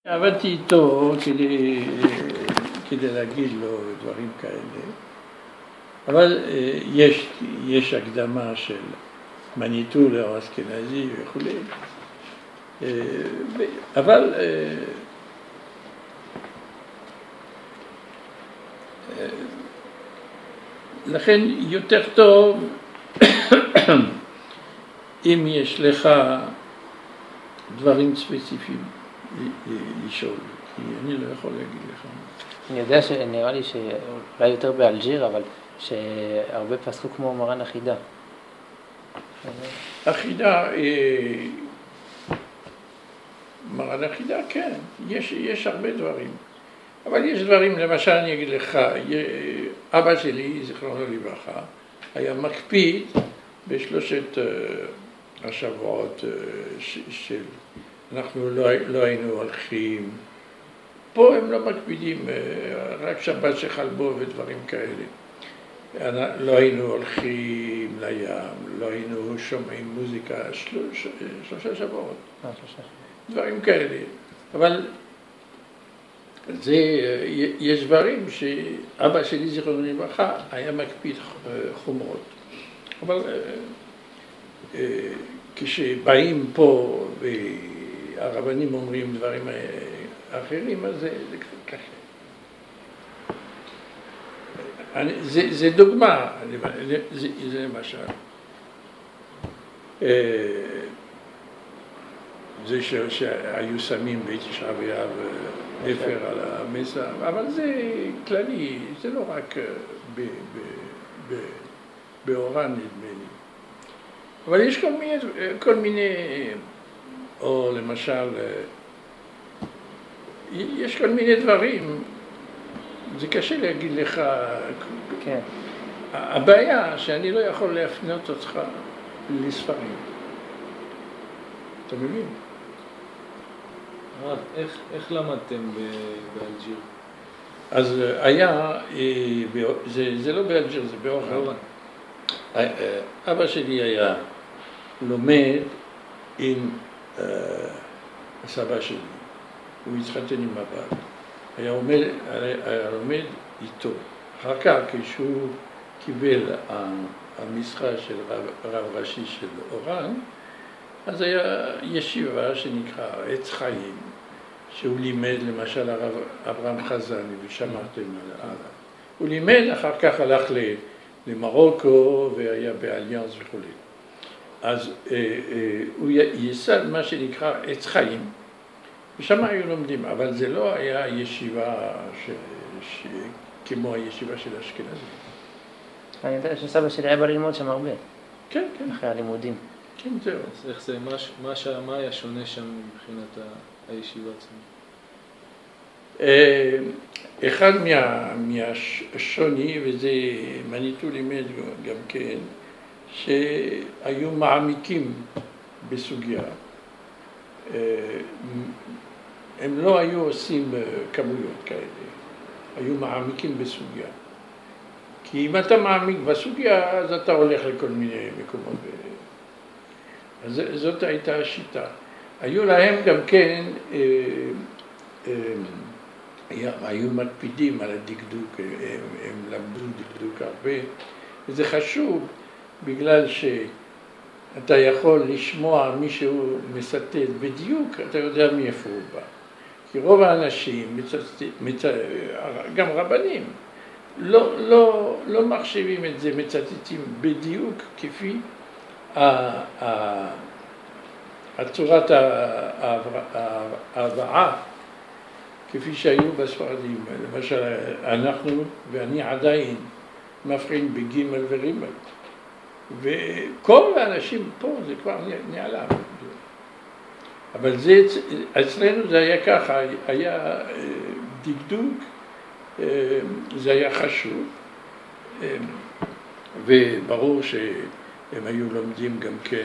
עבדתי איתו כדי להגיד לו דברים כאלה, אבל יש הקדמה של מניטו לאור אשכנזי וכו'. אבל לכן יותר טוב אם יש לך דברים ספציפיים לשאול, כי אני לא יכול להגיד לך. אני יודע שנראה לי שאולי יותר באלג'יר, אבל שהרבה פסקו כמו מרן אחידה. אחידה, מרן אחידה, כן, יש הרבה דברים. אבל יש דברים, למשל אני אגיד לך, אבא שלי, זיכרונו לברכה, היה מקפיד בשלושת השבועות של אנחנו לא היינו הולכים, פה הם לא מקפידים, רק שבת שחל בו ודברים כאלה. לא היינו הולכים לים, לא היינו שומעים מוזיקה, שלושה שבועות. דברים כאלה. אבל יש דברים שאבא שלי זיכרונו לברכה היה מקפיד חומרות. אבל כשבאים פה והרבנים אומרים דברים אחרים, אז זה קשה. זה דוגמה, זה למשל. זה שהיו שמים בתשעה באב אפר על המסע, אבל זה כללי, זה לא רק באורן נדמה לי. אבל יש כל מיני, או למשל, יש כל מיני דברים, זה קשה להגיד לך, כן. הבעיה שאני לא יכול להפנות אותך לספרים. אתה מבין? איך למדתם באלג'יר? אז היה, זה לא באלג'יר, זה באורן. אבא שלי היה לומד עם הסבא שלי, הוא התחתן עם הבת, היה לומד איתו. אחר כך כשהוא קיבל המשרה של רב ראשי של אורן, אז היה ישיבה שנקרא עץ חיים, שהוא לימד למשל הרב אברהם חזני ושמעתם עליו. הוא לימד, אחר כך הלך למרוקו והיה באליאנס וכו'. אז הוא ייסד מה שנקרא עץ חיים, ושם היו לומדים, אבל זה לא היה ישיבה כמו הישיבה של אשכנזים. אני יודע שסבא שלי היה בא ללמוד שם הרבה. כן, כן. אחרי הלימודים. כן, זהו. אז איך זה, מה היה שונה שם מבחינת הישיבה עצמה? אחד מהשוני, וזה מניטו לימד גם כן, שהיו מעמיקים בסוגיה. הם לא היו עושים כמויות כאלה, היו מעמיקים בסוגיה. כי אם אתה מעמיק בסוגיה, אז אתה הולך לכל מיני מקומות. אז זאת הייתה השיטה. היו להם גם כן, היו מקפידים על הדקדוק, הם למדו דקדוק הרבה, וזה חשוב בגלל שאתה יכול לשמוע מישהו מסתת בדיוק, אתה יודע מאיפה הוא בא. כי רוב האנשים, גם רבנים, לא מחשבים את זה, מצטטים בדיוק כפי הצורת ההבאה, כפי שהיו בספרדים. למשל, אנחנו, ואני עדיין מבחין בגימל ורימל, וכל האנשים פה זה כבר נעלם. אבל אצלנו זה היה ככה, היה דקדוק, זה היה חשוב, וברור שהם היו לומדים גם כן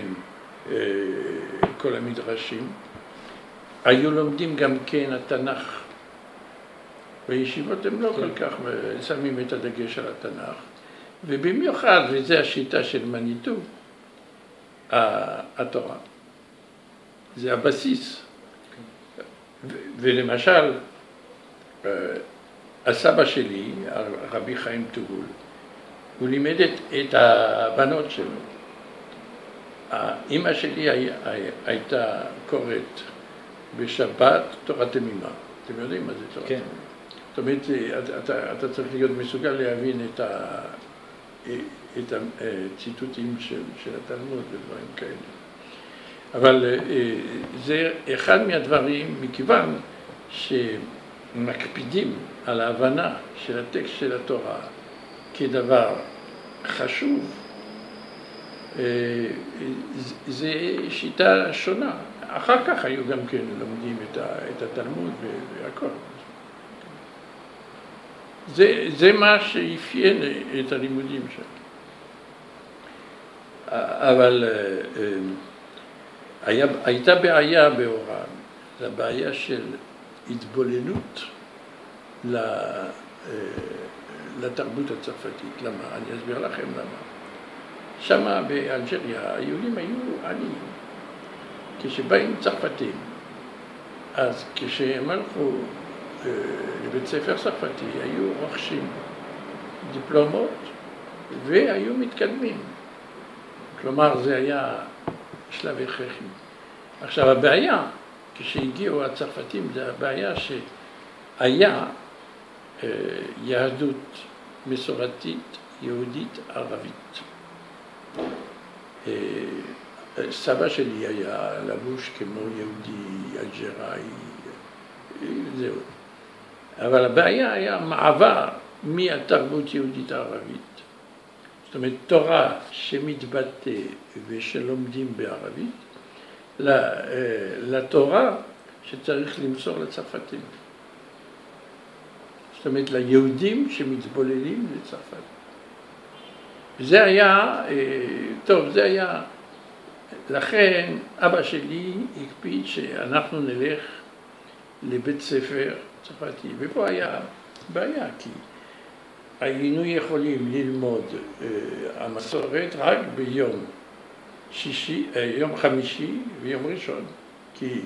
כל המדרשים, היו לומדים גם כן התנ"ך. בישיבות הם לא כל כך שמים את הדגש על התנ"ך, ובמיוחד, וזו השיטה של מניטו, התורה. זה הבסיס. ולמשל, הסבא שלי, רבי חיים טובול, הוא לימד את הבנות שלו. אמא שלי הייתה קוראת בשבת תורת תמימה. אתם יודעים מה זה תורת תמימה? זאת אומרת, אתה צריך להיות מסוגל להבין את הציטוטים של התלמוד ודברים כאלה. אבל זה אחד מהדברים, מכיוון שמקפידים על ההבנה של הטקסט של התורה כדבר חשוב, זה שיטה שונה. אחר כך היו גם כן לומדים את התלמוד והכל. זה מה שאפיין את הלימודים שם. אבל הייתה בעיה בהוראה, זו בעיה של התבוללות לתרבות הצרפתית. למה? אני אסביר לכם למה. שמה באלג'ריה היהודים היו עניים. כשבאים צרפתים, אז כשהם הלכו לבית ספר צרפתי, היו רוכשים דיפלומות והיו מתקדמים. כלומר, זה היה שלב הכרחי. עכשיו, הבעיה, כשהגיעו הצרפתים, זה הבעיה שהיה יהדות מסורתית, יהודית, ערבית. סבא שלי היה לבוש כמו יהודי אלג'ראי, זהו. אבל הבעיה היה מעבר מהתרבות יהודית הערבית. זאת אומרת, תורה שמתבטא ושלומדים בערבית, לתורה שצריך למסור לצרפתים. זאת אומרת, ליהודים שמתבוללים לצרפת. זה היה, טוב, זה היה, לכן אבא שלי הקפיד שאנחנו נלך לבית ספר צרפתי, ופה היה בעיה, כי היינו יכולים ללמוד המסורת רק ביום יום חמישי ויום ראשון, כי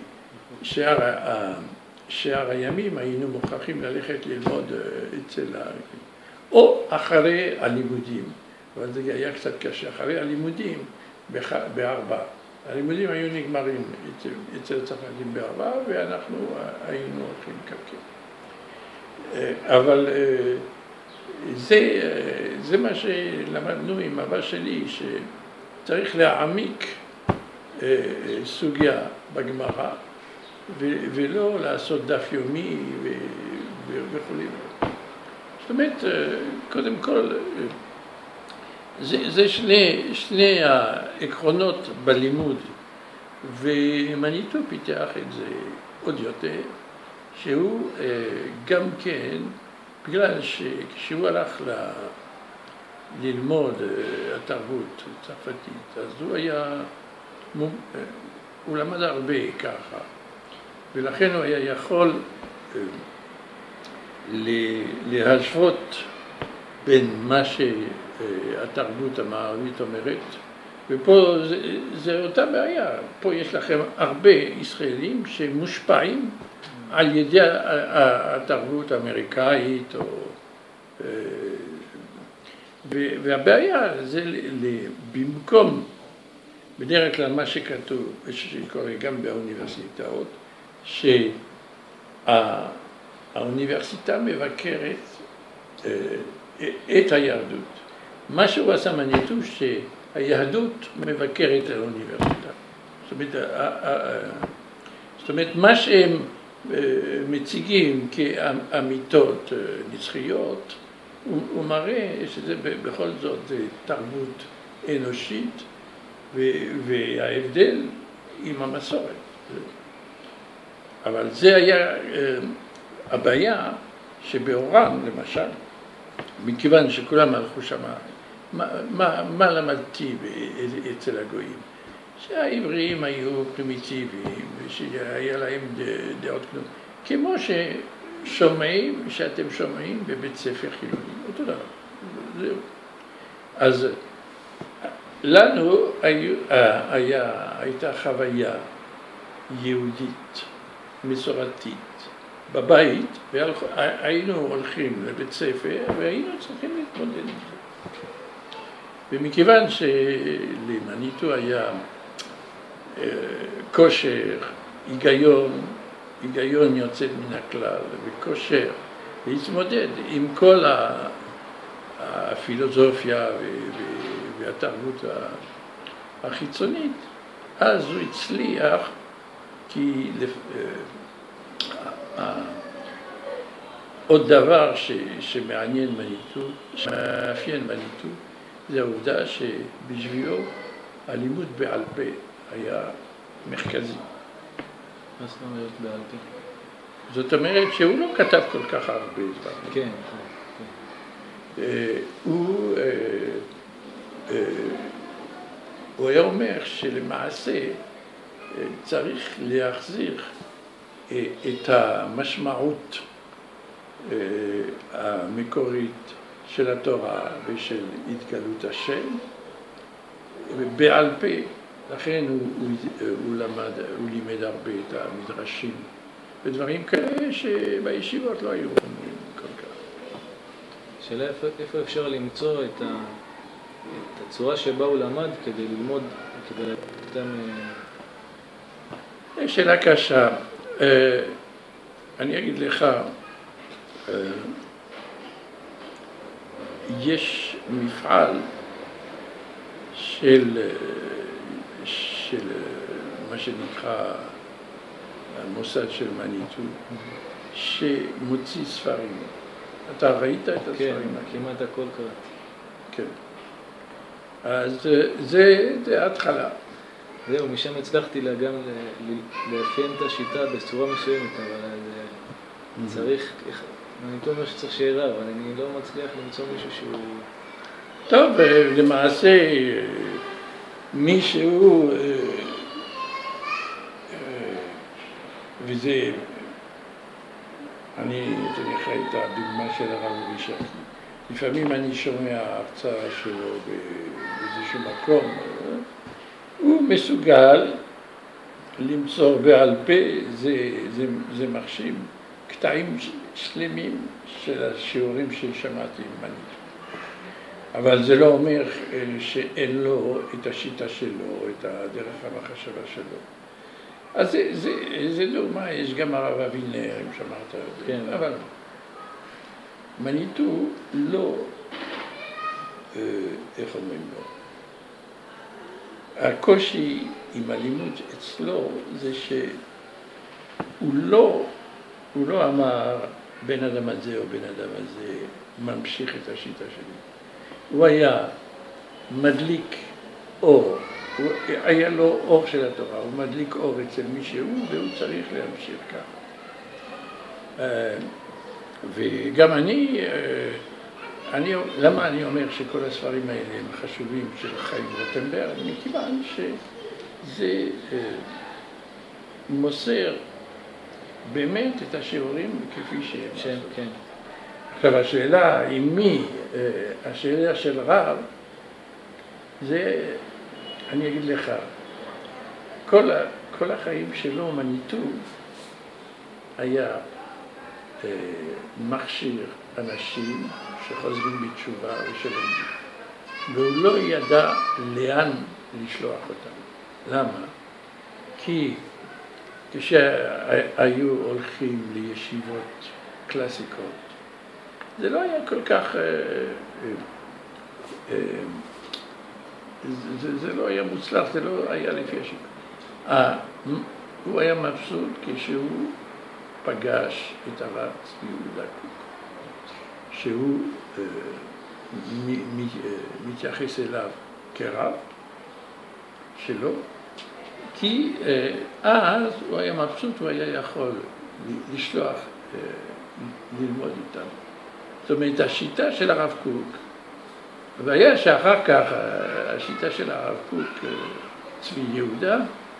שאר הימים היינו מוכרחים ללכת ללמוד אצל או אחרי הלימודים, אבל זה היה קצת קשה, אחרי הלימודים בארבע. הלימודים היו נגמרים אצל הצרפתים בארבע, ואנחנו היינו הולכים לקרקר. אבל זה מה שלמדנו עם אבא שלי, שצריך להעמיק סוגיה בגמרא, ולא לעשות דף יומי וכו'. זאת אומרת, קודם כל, זה שני העקרונות בלימוד, ומניטו פיתח את זה עוד יותר, שהוא גם כן, בגלל שכשהוא הלך ללמוד התרבות הצרפתית, אז הוא למד הרבה ככה, ולכן הוא היה יכול להשוות בין מה שהתרבות המערבית אומרת, ופה זה אותה בעיה. פה יש לכם הרבה ישראלים שמושפעים על ידי התרבות האמריקאית, והבעיה זה במקום, בדרך כלל מה שכתוב, שקורה גם באוניברסיטאות, שהאוניברסיטה מבקרת את היהדות. מה שהוא עשה מניטו שהיהדות מבקרת את האוניברסיטה. זאת אומרת, מה שהם מציגים כאמיתות נצחיות, הוא מראה שזה בכל זאת תרבות אנושית, וההבדל עם המסורת. אבל זה היה הבעיה שבאורם, למשל, מכיוון שכולם הלכו שם, מה למדתי אצל הגויים? שהעבריים היו פרימיטיביים, ושהיה להם דעות כלום. כמו שאתם שומעים בבית ספר חילוני, אותו דבר. זהו. אז לנו הייתה חוויה יהודית מסורתית בבית, והיינו הולכים לבית ספר והיינו צריכים להתמודד עם זה. ומכיוון שלמניטו היה כושר, היגיון יוצא מן הכלל וכושר להתמודד עם כל הפילוסופיה והתרבות החיצונית, אז הוא הצליח, כי עוד דבר שמעניין מניטו, שמאפיין מניטו, זה העובדה שבשבילו הלימוד בעל פה היה מרכזי. מה זאת אומרת בעל פה? זאת אומרת שהוא לא כתב כל כך הרבה דברים. כן. הוא היה אומר שלמעשה צריך להחזיר את המשמעות המקורית של התורה ושל התגלות השם בעל פה. לכן הוא לימד הרבה את המדרשים ודברים כאלה שבישיבות לא היו אומרים כל כך. שאלה איפה אפשר למצוא את הצורה שבה הוא למד כדי ללמוד, כדי לתת שאלה קשה. אני אגיד לך, יש מפעל של מה שנקרא המוסד של מניטו, שמוציא ספרים. אתה ראית את הספרים? כן, כמעט הכל קראתי. כן. אז זה התחלה. זהו, משם הצלחתי גם לאפיין את השיטה בצורה מסוימת, אבל צריך, אני אומר שצריך שירה, אבל אני לא מצליח למצוא מישהו שהוא... טוב, למעשה מישהו, וזה, אני אתן לך את הדוגמה של הרב רישקי. לפעמים אני שומע הרצאה שלו באיזשהו מקום, הוא מסוגל למסור בעל פה, זה מחשיב קטעים שלמים של השיעורים ששמעתי עם מניטו. אבל זה לא אומר שאין לו את השיטה שלו, את הדרך המחשבה שלו. אז זה דוגמה, יש גם הרב אבינר, אם שמעת, כן. אבל מניטו לא, איך אומרים לו, הקושי עם הלימוד אצלו זה שהוא לא אמר בן אדם הזה או בן אדם הזה ממשיך את השיטה שלי. הוא היה מדליק אור, היה לו אור של התורה, הוא מדליק אור אצל מישהו והוא צריך להמשיך ככה. וגם למה אני אומר שכל הספרים האלה הם חשובים של חיים רוטנברג? מכיוון שזה מוסר באמת את השיעורים כפי שהם. כן. עכשיו השאלה עם מי, השאלה של רב, זה, אני אגיד לך, כל החיים שלו מניטו היה מכשיר אנשים שחוזרים בתשובה ושלומדים. והוא לא ידע לאן לשלוח אותם. למה? כי כשהיו הולכים לישיבות קלאסיקות, זה לא היה כל כך, זה לא היה מוצלח, זה לא היה לפי השיטה. הוא היה מבסוט כשהוא פגש את הרב צבי יהודה קוק, שהוא מתייחס אליו כרב שלו, כי אז הוא היה מבסוט, הוא היה יכול לשלוח, ללמוד איתם. זאת אומרת, השיטה של הרב קוק, והיה שאחר כך השיטה של הרב קוק, צבי יהודה,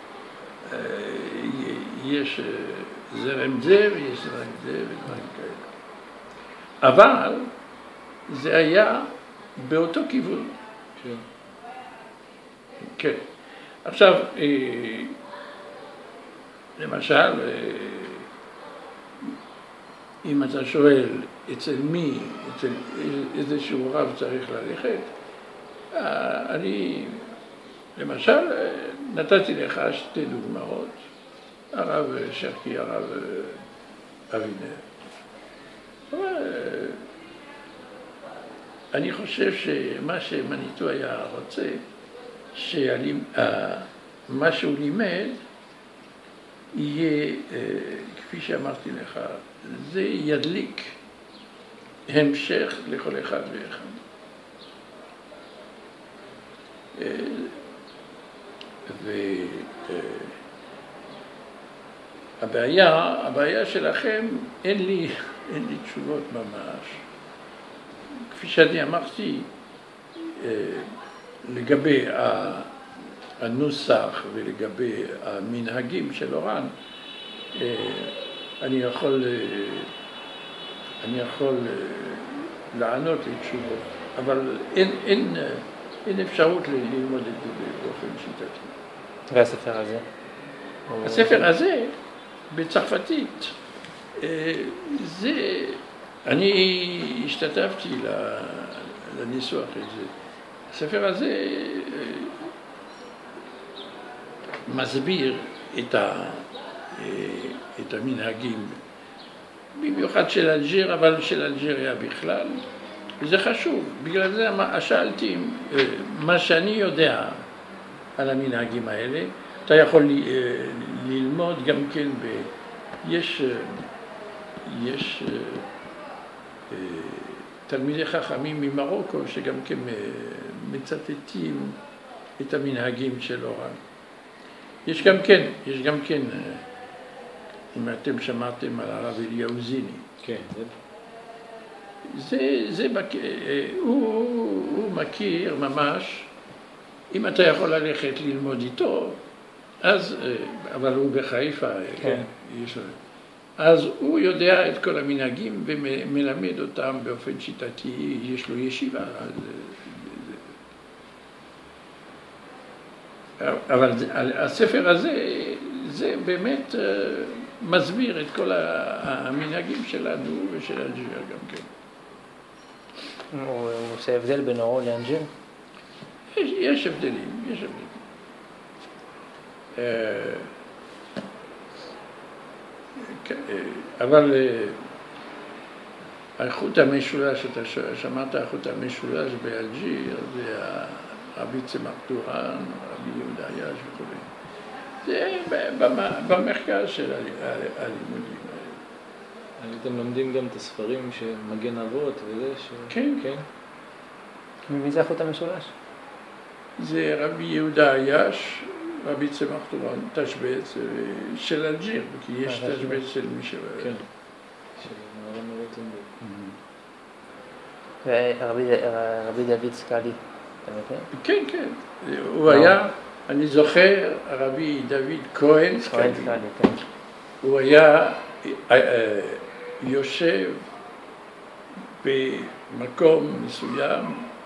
יש זרם זה ויש זרם זה ודברים כאלה. אבל זה היה באותו כיוון. כן. עכשיו, למשל, אם אתה שואל אצל מי, אצל איזשהו רב צריך ללכת, אני, למשל, נתתי לך שתי דוגמאות, הרב שרקי, הרב אבינר. אני חושב שמה שמניטו היה רוצה, שמה שהוא לימד יהיה, כפי שאמרתי לך, זה ידליק המשך לכל אחד ואחד. הבעיה שלכם, אין לי תשובות ממש. כפי שאני אמרתי, לגבי הנוסח ולגבי המנהגים של אורן, אני יכול לענות לתשובות, אבל אין אפשרות ללמוד את זה באופן שיטתי. והספר הזה? הספר הזה, בצרפתית, אני השתתפתי לניסוח את זה. הספר הזה מסביר את המנהגים, במיוחד של אלג'יר, אבל של אלג'יריה בכלל. וזה חשוב, בגלל זה שאלתי מה שאני יודע על המנהגים האלה. אתה יכול ללמוד גם כן, יש תלמידי חכמים ממרוקו שגם כן מצטטים את המנהגים של אורן. יש גם כן, אם אתם שמעתם על הרב אליהו זיני. כן. הוא מכיר ממש, אם אתה יכול ללכת ללמוד איתו, אז, אבל הוא בחיפה, כן. אז הוא יודע את כל המנהגים ומלמד אותם באופן שיטתי, יש לו ישיבה. אבל הספר הזה, זה באמת מסביר את כל המנהגים שלנו ושל אלג'יר גם כן. הוא עושה הבדל בין אורו לאלג'יר? יש הבדלים, יש הבדלים. אבל החוט המשולש, אתה שמעת החוט המשולש באלג'יר, זה רבי צמח טורן, רבי יהודה עייש וכו'. זה במרכז של הלימודים האלה. אתם לומדים גם את הספרים של מגן אבות וזה? כן. מי זה החוט המשולש? זה רבי יהודה עייש, רבי צמח טורן, תשבץ של אלג'יר, כי יש תשבץ של מי ש... כן, של מרן רוטנברג. ורבי דוד סקאלי, אתה מכיר? כן. הוא היה, אני זוכר, רבי דוד כהן סקאלי. הוא היה יושב במקום מסוים,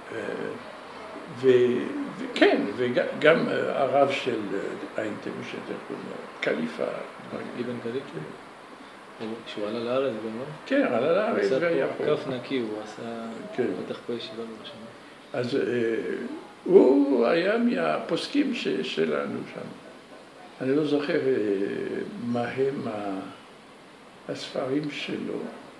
וכן, וגם הרב של איינטם קליפה. אבן קליפה? שהוא עלה לארץ גם, לא? כן, עלה לארץ והיה פה. כף נקי, הוא פתח פה ישיבה בראשונה. אז הוא היה מהפוסקים שלנו שם. אני לא זוכר מה הם הספרים שלו,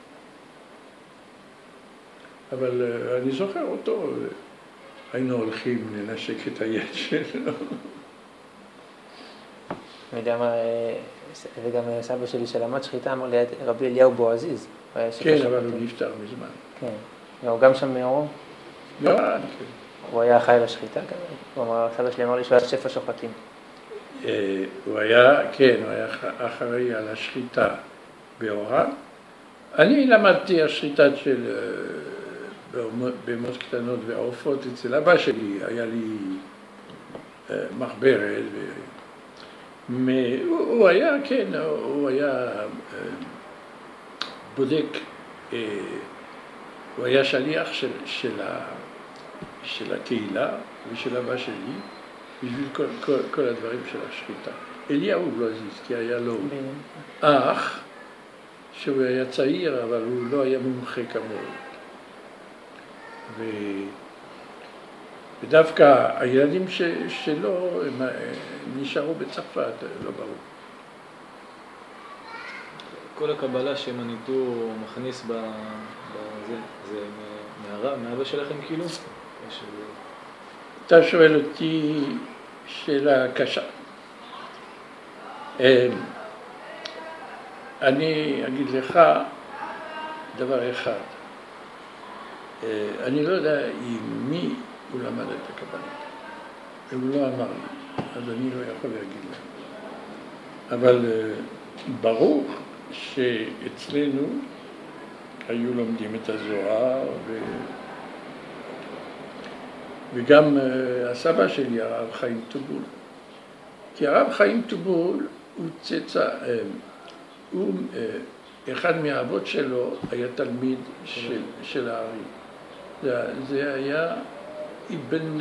אבל אני זוכר אותו. היינו הולכים לנשק את היד שלו. אני יודע מה, וגם סבא שלי שלמד שחיטה אמר לי, רבי אליהו בועזיז. כן, אבל הוא נפטר מזמן. כן, הוא גם שם מאורו? לא, כן. הוא היה אחראי לשחיטה כזה? סבא שלי אמר לי שהוא היה שפע שוחטים. הוא היה אחראי על השחיטה באורן. אני למדתי השחיטה של בהמות קטנות ועופות אצל אבא שלי, היה לי מחברת. הוא היה, כן, הוא היה בודק, הוא היה שליח של הקהילה ושל אבא שלי בשביל כל הדברים של השחיטה. אליהו לא הזיז, כי היה לו אח, שהוא היה צעיר, אבל הוא לא היה מומחה כמוהו. ודווקא הילדים שלו הם נשארו בצרפת, לא ברור. כל הקבלה שמניטו מכניס בזה, זה מאבא שלכם כאילו? אתה שואל אותי שאלה קשה. אני אגיד לך דבר אחד. אני לא יודע עם מי הוא למד את הקבלה. הוא לא אמר לי, אז אני לא יכול להגיד להם. אבל ברור שאצלנו היו לומדים את הזוהר, וגם הסבא שלי, הרב חיים טובול. כי הרב חיים טובול הוא צאצא, אחד מהאבות שלו היה תלמיד של הארי. זה היה אבן,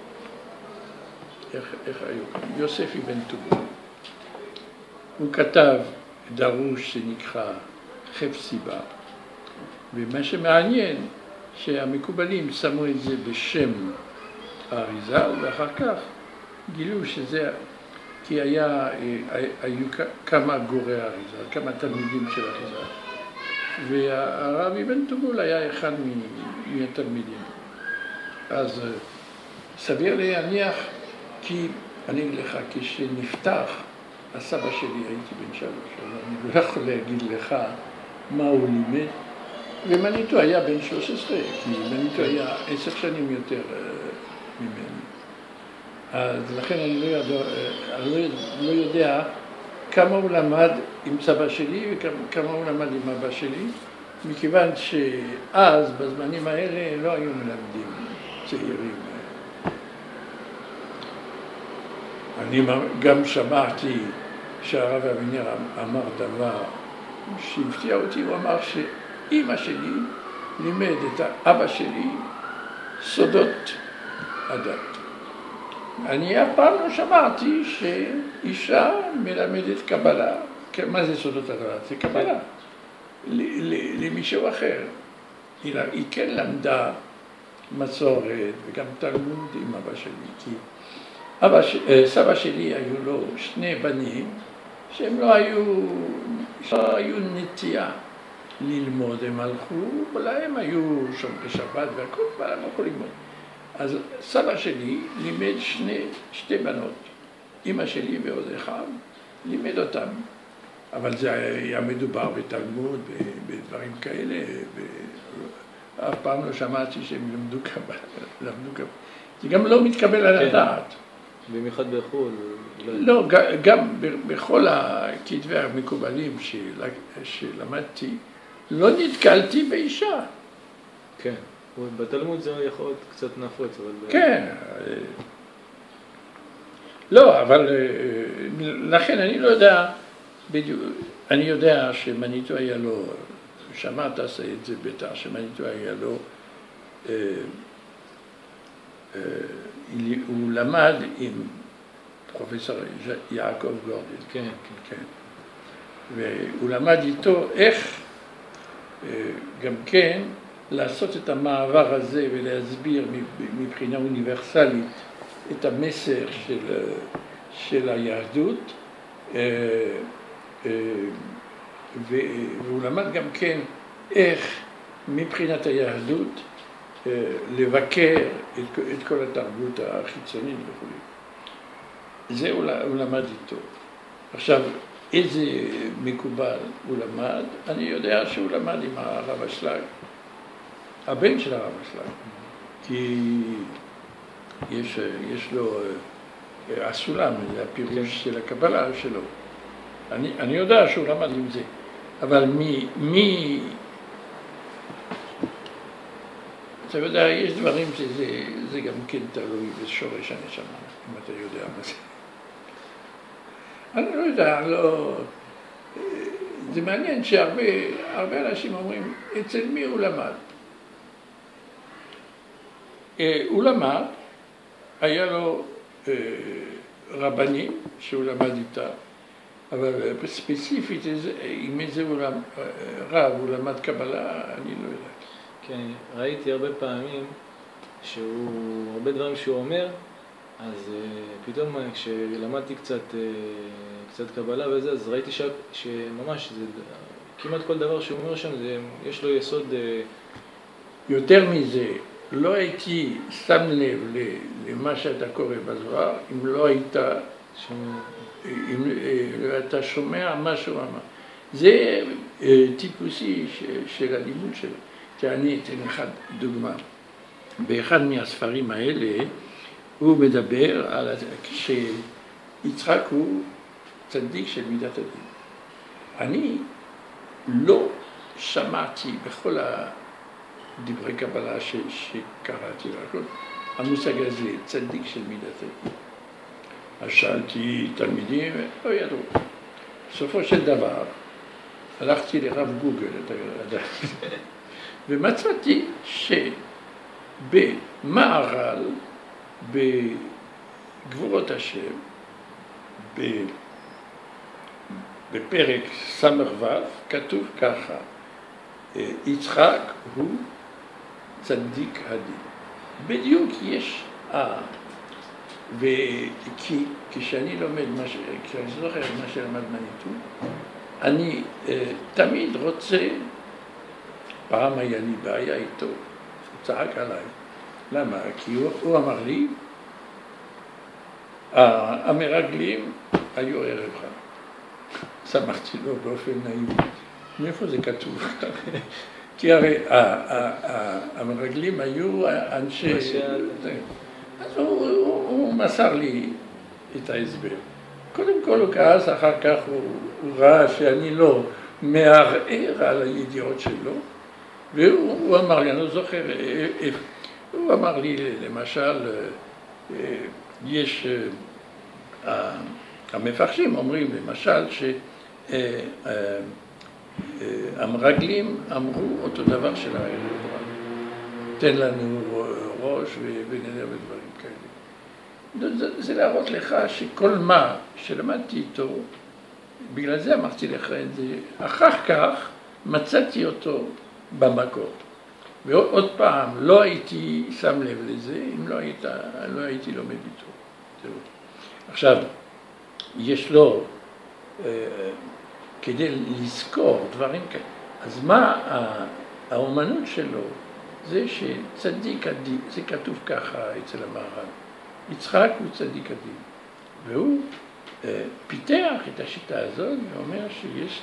איך היו? יוסף אבן טובול. הוא כתב דרוש שנקרא חף סיבה, ומה שמעניין שהמקובלים שמו את זה בשם האריזה, ואחר כך גילו שזה, כי היו כמה גורי האריזה, כמה תלמידים של האריזה, והרב אבן טובול היה אחד מהתלמידים. אז סביר להניח, כי אני אגיד לך, כשנפתח הסבא שלי, הייתי בן 3, אני לא יכול להגיד לך מה הוא לימד, ומניטו היה בן 13, כי מניטו היה 10 שנים יותר ממני. אז לכן אני לא יודע כמה הוא למד עם סבא שלי וכמה הוא למד עם אבא שלי, מכיוון שאז, בזמנים האלה, לא היו מלמדים צעירים. אני גם שמעתי שהרב אבינר אמר דבר שהפתיע אותי, הוא אמר שאמא שלי לימד את האבא שלי סודות הדת. אני אף פעם לא שמעתי שאישה מלמדת קבלה. מה זה סודות הדת? זה קבלה. למישהו אחר. היא כן למדה מסורת וגם תלמוד עם אבא שלי. כי סבא שלי היו לו 2 בנים שהם לא היו נטייה ללמוד. הם הלכו, אולי הם היו שומרי שבת והכל, אבל הם הלכו ללמוד. אז סבא שלי לימד 2 בנות, אמא שלי ועוד אחד, לימד אותם. אבל זה היה מדובר בתלמוד, בדברים כאלה, אף פעם לא שמעתי שהם למדו קבלה. זה גם לא מתקבל על הדעת. במיוחד בחו"ל. לא, גם בכל הכתבי המקובלים שלמדתי, לא נתקלתי באישה. כן, בתלמוד זה יכול להיות קצת נפוץ, אבל... כן. לא, אבל לכן אני לא יודע, בדיוק, אני יודע שמניטו היה לו, שמעת עשה את זה בטח, שמניטו היה לו, הוא למד עם פרופסור יעקב גורדין. כן, כן. והוא למד איתו איך גם כן לעשות את המעבר הזה ולהסביר מבחינה אוניברסלית את המסר של היהדות, והוא למד גם כן איך מבחינת היהדות לבקר את כל התרבות החיצונית וכו'. זה הוא למד איתו. עכשיו, איזה מקובל הוא למד? אני יודע שהוא למד עם הרב אשלג, הבן של הרב אשלג, כי יש לו הסולם, זה הפירוש של הקבלה שלו. אני יודע שהוא למד עם זה, אבל אתה יודע, יש דברים שזה גם כן תלוי בשורש הנשמה, אם אתה יודע מה זה. אני לא יודע, זה מעניין שהרבה אנשים אומרים, אצל מי הוא למד? הוא למד, היה לו רבנים שהוא למד איתה, אבל ספציפית עם איזה רב הוא למד קבלה, אני לא יודע. כן, ראיתי הרבה פעמים הרבה דברים שהוא אומר, אז פתאום כשלמדתי קצת קבלה וזה, אז ראיתי שממש כמעט כל דבר שהוא אומר שם, יש לו יסוד... יותר מזה, לא הייתי שם לב למה שאתה קורא בזוהר, אם לא אתה שומע מה שהוא אמר. זה טיפוסי של הלימוד שלו. שאני אתן לך דוגמה. באחד מהספרים האלה הוא מדבר על שיצחק הוא צדיק של מידת הדין. אני לא שמעתי בכל דברי קבלה שקראתי והכל, המושג הזה, צדיק של מידת הדין. אז שאלתי תלמידים, לא ידעו. בסופו של דבר, הלכתי לרב גוגל, אתה יודע, ומצאתי שבמהר"ל, בגבורות השם, בפרק ס"ו, כתוב ככה, יצחק הוא צדיק הדין. בדיוק יש וכשאני לומד, כשאני זוכר מה שלמד מניטו, אני תמיד רוצה, פעם היה לי בעיה איתו, הוא צעק עליי. למה? כי הוא אמר לי, המרגלים היו ערב חג. שמחתי לו באופן נעים. מאיפה זה כתוב? כי הרי המרגלים היו אנשי... אז הוא מסר לי את ההסבר. קודם כל הוא כעס, אחר כך הוא ראה שאני לא מערער על הידיעות שלו, והוא אמר לי, אני לא זוכר, הוא אמר לי למשל, יש, המפרשים אומרים למשל שהמרגלים אמרו אותו דבר של הערב. תן לנו ראש ונדע בדברים כאלה. זה להראות לך שכל מה שלמדתי איתו, בגלל זה אמרתי לך את זה, אחר כך מצאתי אותו במקור. ועוד פעם, לא הייתי שם לב לזה, אם לא הייתי לומד איתו. עכשיו, יש לו, כדי לזכור דברים כאלה, אז מה האומנות שלו? זה שצדיק הדין, זה כתוב ככה אצל המהר"ל, יצחק הוא צדיק הדין, והוא פיתח את השיטה הזאת ואומר שיש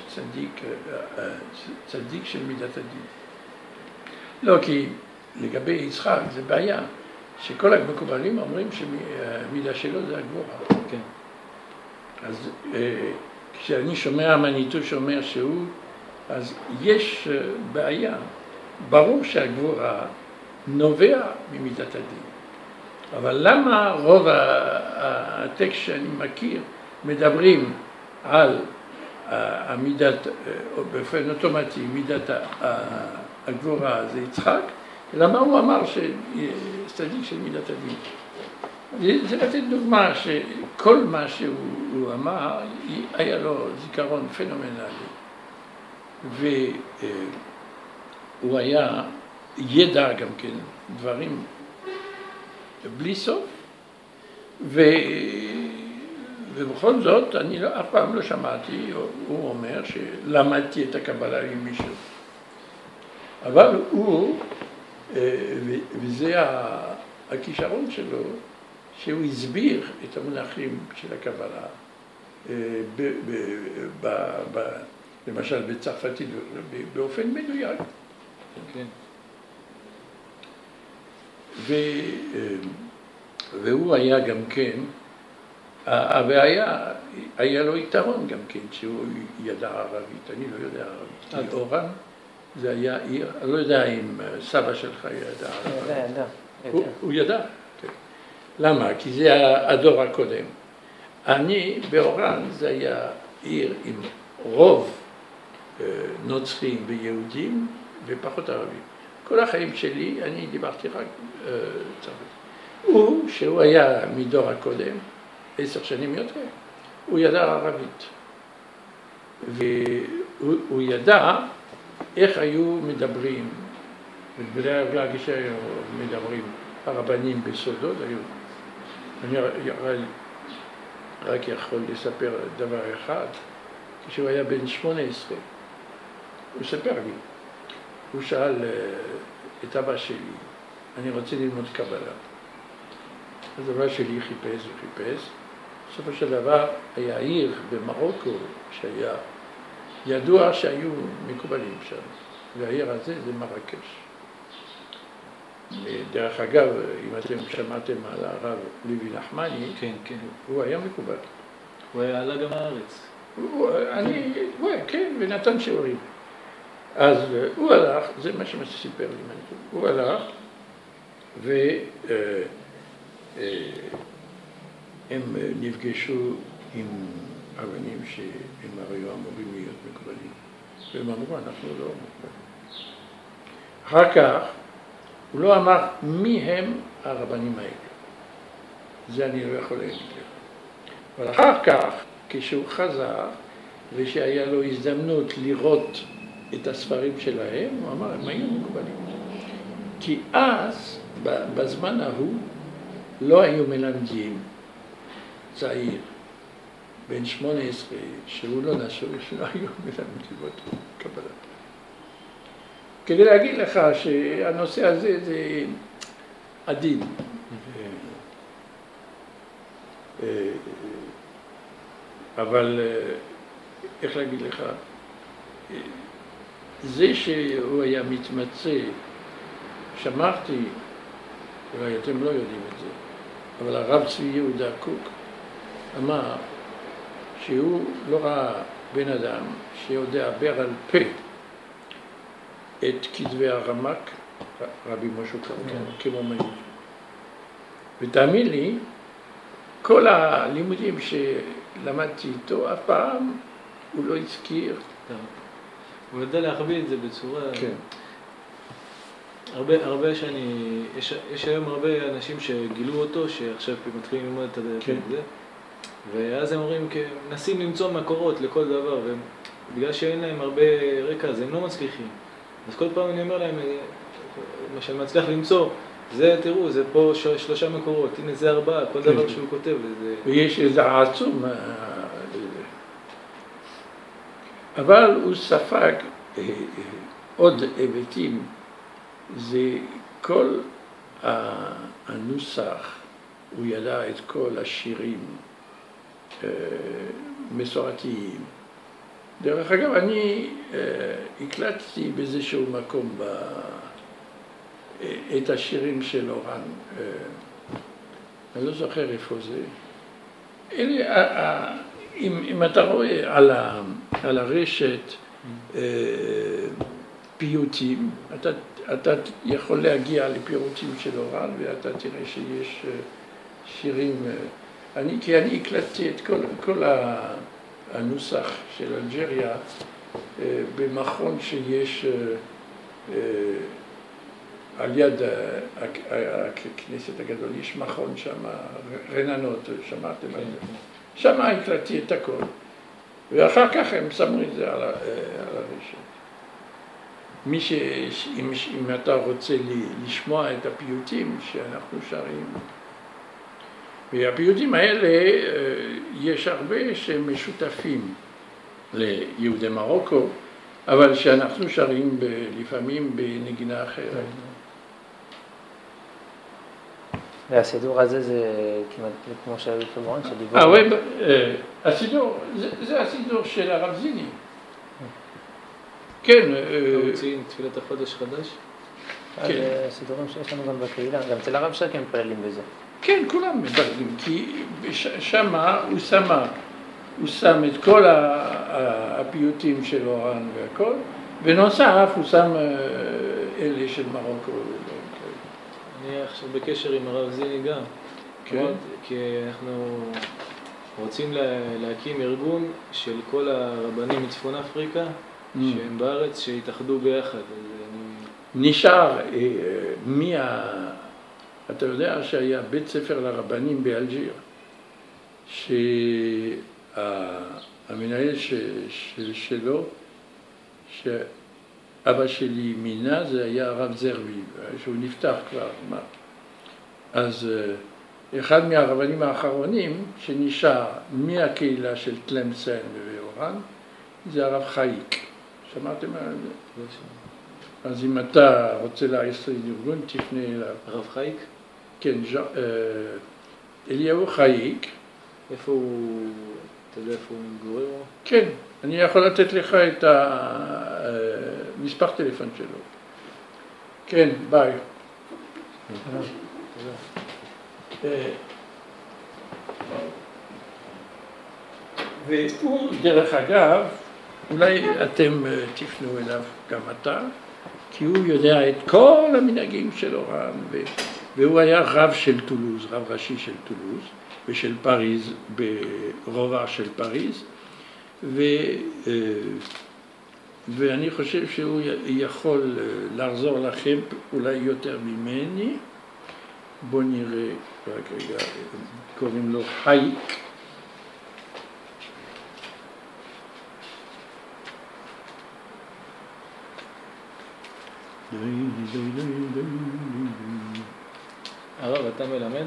צדיק של מידת הדין. לא, כי לגבי יצחק זה בעיה, שכל המקובלים אומרים שמידה שלו זה הגבורה. כן. אז כשאני שומע מניטו שאומר שהוא, אז יש בעיה. ברור שהגבורה נובע ממידת הדין. אבל למה רוב הטקסט שאני מכיר מדברים על המידת, באופן אוטומטי, מידת הגבורה זה יצחק? למה הוא אמר שצדיק של מידת הדין? זה לתת דוגמה שכל מה שהוא אמר היה לו זיכרון פנומנלי. הוא היה ידע גם כן דברים בלי סוף, ובכל זאת אני אף פעם לא שמעתי, הוא אומר שלמדתי את הקבלה עם מישהו. אבל הוא, וזה הכישרון שלו, שהוא הסביר את המונחים של הקבלה, למשל בצרפתית, באופן מדויק. כן. והוא היה גם כן, היה לו יתרון גם כן, שהוא ידע ערבית, אני לא יודע ערבית. אורן, זה היה עיר, אני לא יודע אם סבא שלך ידע ערבית. הוא ידע. למה? כי זה הדור הקודם. אני, באורן, זה היה עיר עם רוב נוצרים ויהודים ופחות ערבים. כל החיים שלי, אני דיברתי רק צרפתית. שהוא היה מדור הקודם, 10 שנים יותר, הוא ידע ערבית. והוא ידע איך היו מדברים, ובדרך כלל כשהיו מדברים הרבנים בסודות, אני רק יכול לספר דבר אחד, כשהוא היה בן 18, הוא ספר לי, הוא שאל את אבא שלי, אני רוצה ללמוד קבלה. אז אבא שלי חיפש וחיפש, בסופו של דבר היה עיר במרוקו שהיה ידוע שהיו מקובלים שם, והעיר הזה זה מרקש. דרך אגב, אם אתם שמעתם על הרב לוי נחמני, כן, כן. הוא היה מקובל. הוא עלה גם לארץ. כן, ונתן שיעורים. אז הוא הלך, זה מה שסיפר לי, הוא הלך, והם נפגשו עם רבנים שהם היו אמורים להיות מקובלים, והם אמרו, אנחנו לא מקובלים. אחר כך, הוא לא אמר מי הם הרבנים האלה. זה אני לא יכול להגיד לך. אבל אחר כך, כשהוא חזר, ושהיה לו הזדמנות לראות את הספרים שלהם, הוא אמר, הם היו מקובלים. כי אז, בזמן ההוא, לא היו מלמדים צעיר, בן 18, שהוא לא נשוי, שלא היו מלמדים אותו קבלה. כדי להגיד לך שהנושא הזה זה עדין. אבל איך להגיד לך, זה שהוא היה מתמצא, שמרתי, אולי אתם לא יודעים את זה, אבל הרב צבי יהודה קוק אמר שהוא לא ראה בן אדם שיודע בעל פה את כתבי הרמ"ק, רבי משה כרמל, כמו מנהיג. ותאמין לי, כל הלימודים שלמדתי איתו, אף פעם הוא לא הזכיר. הוא יודע להחביא את זה בצורה... כן. הרבה יש היום הרבה אנשים שגילו אותו, שעכשיו מתחילים ללמוד את זה, ואז הם אומרים, מנסים למצוא מקורות לכל דבר, ובגלל שאין להם הרבה רקע, אז הם לא מצליחים. אז כל פעם אני אומר להם, מה שאני מצליח למצוא, זה, תראו, זה פה 3 מקורות, הנה זה 4, כל דבר שהוא כותב. ויש איזה עצום. אבל הוא ספג עוד היבטים, זה כל הנוסח, הוא ידע את כל השירים מסורתיים. דרך אגב, אני הקלטתי באיזשהו מקום את השירים של אורן, אני לא זוכר איפה זה. אם אתה רואה על הרשת פיוטים, אתה יכול להגיע לפיוטים של אורן ואתה תראה שיש שירים, כי אני הקלטתי את כל הנוסח של אלג'יריה במכון שיש על יד הכנסת הגדול, יש מכון שם, רננות, שמעתם על זה? שם הקלטתי את הכל, ואחר כך הם שמו את זה על הרשת. אם אתה רוצה לשמוע את הפיוטים שאנחנו שרים, והפיוטים האלה, יש הרבה שמשותפים ליהודי מרוקו, אבל שאנחנו שרים לפעמים בנגינה אחרת. והסידור הזה זה כמעט כמו שהיו חברון שדיבור. הסידור, זה הסידור של הרב זיני. כן. אתה מציעים תפילת החודש חדש? זה סידורים שיש לנו גם בקהילה, גם אצל הרב שרקי מתפללים בזה. כן, כולם מתפללים, כי שמה הוא שם את כל הפיוטים של אורן והכל, ונוסף הוא שם אלה של מרוקו. אני עכשיו בקשר עם הרב זיני גם, כן. כי אנחנו רוצים להקים ארגון של כל הרבנים מצפון אפריקה, שהם בארץ, שהתאחדו ביחד. נשאר, אתה יודע שהיה בית ספר לרבנים באלג'יר, שהמנהל שלו, שאבא שלי מינה, זה היה הרב זרבי, שהוא נפטר כבר. אז אחד מהרבנים האחרונים שנשאר מהקהילה של תלמסן ואורן, זה הרב חייק. שמעתם על זה? אז אם אתה רוצה להיכנס לארגון, תפנה אליו. הרב חייק? כן, אליהו חייק. איפה הוא, אתה יודע איפה הוא מתגורר? כן, אני יכול לתת לך את המספר טלפון שלו. כן, ביי. והוא, דרך אגב, אולי אתם תפנו אליו גם אתה, כי הוא יודע את כל המנהגים של אורן, והוא היה רב של טולוז, רב ראשי של טולוז, ושל פריז, ברובע של פריז, ואני חושב שהוא יכול לעזור לכם אולי יותר ממני. בואו נראה, רק רגע, קוראים לו חייק. הרב, אתה מלמד?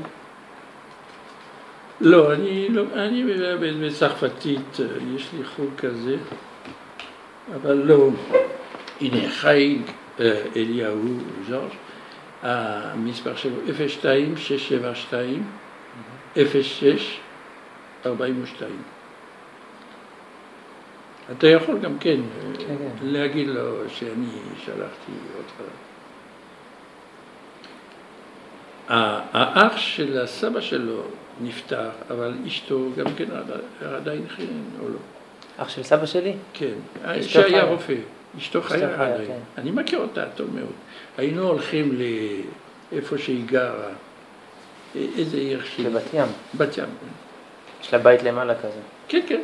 לא, אני מלמד בצרפתית, יש לי חוג כזה, אבל לא. הנה, חייק אליהו ז'ורג', המספר שלו 02-672-06-42. אתה יכול גם כן להגיד לו שאני שלחתי אותך. האח של הסבא שלו נפטר, אבל אשתו גם כן עדיין חיים או לא? אח של סבא שלי? כן, שהיה רופא. אשתו חיה עדיין. אני מכיר אותה טוב מאוד. היינו הולכים לאיפה שהיא גרה, איזה עיר שהיא? בבת ים. בת ים. יש לה בית למעלה כזה. כן, כן.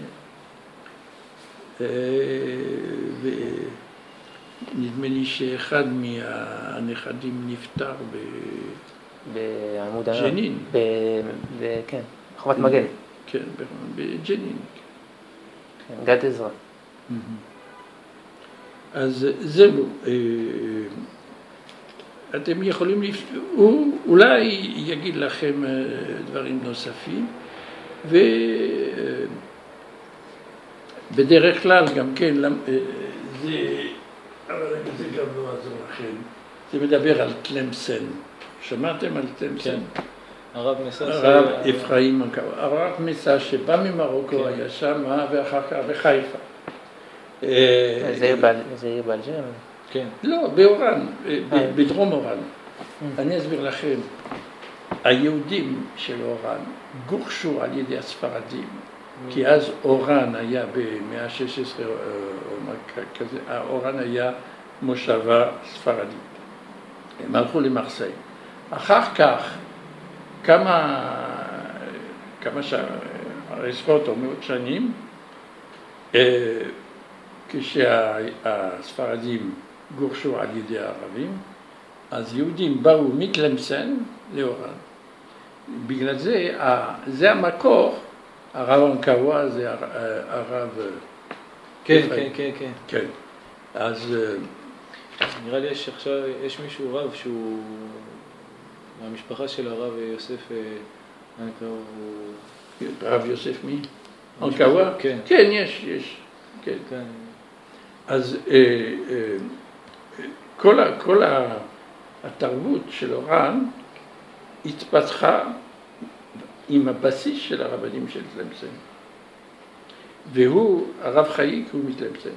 ונדמה לי שאחד מהנכדים נפטר בעמוד ענן. בג'נין. כן, חומת מגן. כן, בג'נין. גד עזרא. אז זהו, אתם יכולים, הוא אולי יגיד לכם דברים נוספים, ובדרך כלל גם כן, אבל זה גם לא עזור לכם, זה מדבר על תלמסן. שמעתם על תלמסן? כן. הרב מסע, הרב אפרים מנקאו, הרב מסע שבא ממרוקו היה שם ואחר כך בחיפה. זה עיר באלג'יר? כן. לא, באורן, בדרום אורן. אני אסביר לכם, היהודים של אורן גורשו על ידי הספרדים, כי אז אורן היה במאה ה-16, אורן היה מושבה ספרדית. הם הלכו למרסיי. אחר כך, כמה עשרות או מאות שנים, כשהספרדים גורשו על ידי הערבים, אז יהודים באו מתלמסן לאורן. בגלל זה, זה המקור, הרב מנקאו זה הרב... כן, כן, כן, כן. כן, אז... נראה לי יש מישהו רב שהוא מהמשפחה של הרב יוסף מנקאו. הרב יוסף מי? מנקאו? כן. כן, יש. כן. אז כל התרבות של אורן התפתחה עם הבסיס של הרבנים של תלמסן. והוא, הרב חייק, הוא מתלמסן.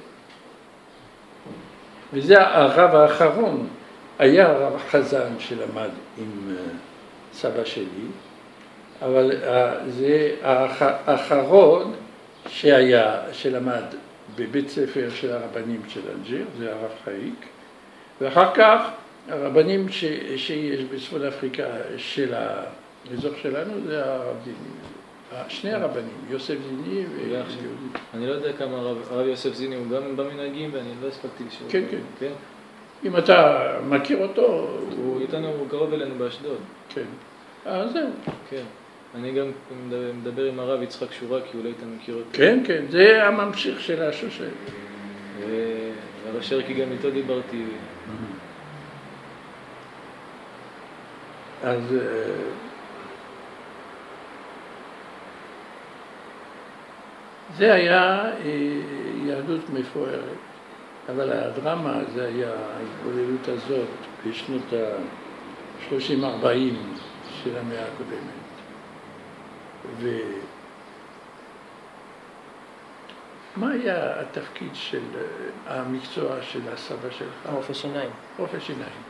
וזה הרב האחרון, היה הרב חזן שלמד עם סבא שלי, אבל זה האחרון שלמד בבית ספר של הרבנים של אלג'יר, זה הרב חייק, ואחר כך הרבנים שיש בצפון אפריקה של האזור שלנו זה הרב זיני, שני הרבנים, יוסף זיני ויהודי. אני לא יודע כמה הרב יוסף זיני הוא גם במנהגים ואני לא הספקתי לשאול. כן, כן. אם אתה מכיר אותו... הוא איתנו, הוא קרוב אלינו באשדוד. כן. זהו. כן. אני גם מדבר עם הרב יצחק שורה, כי אולי אתה מכיר אותו. כן, כן, זה הממשיך של השושל. והרב שרקי גם איתו דיברתי. אז זה היה יהדות מפוארת, אבל הדרמה זה היה ההתבוללות הזאת בשנות ה-30-40 של המאה הקודמת. מה היה התפקיד של המקצוע של הסבא שלך? רופא שיניים. רופא שיניים.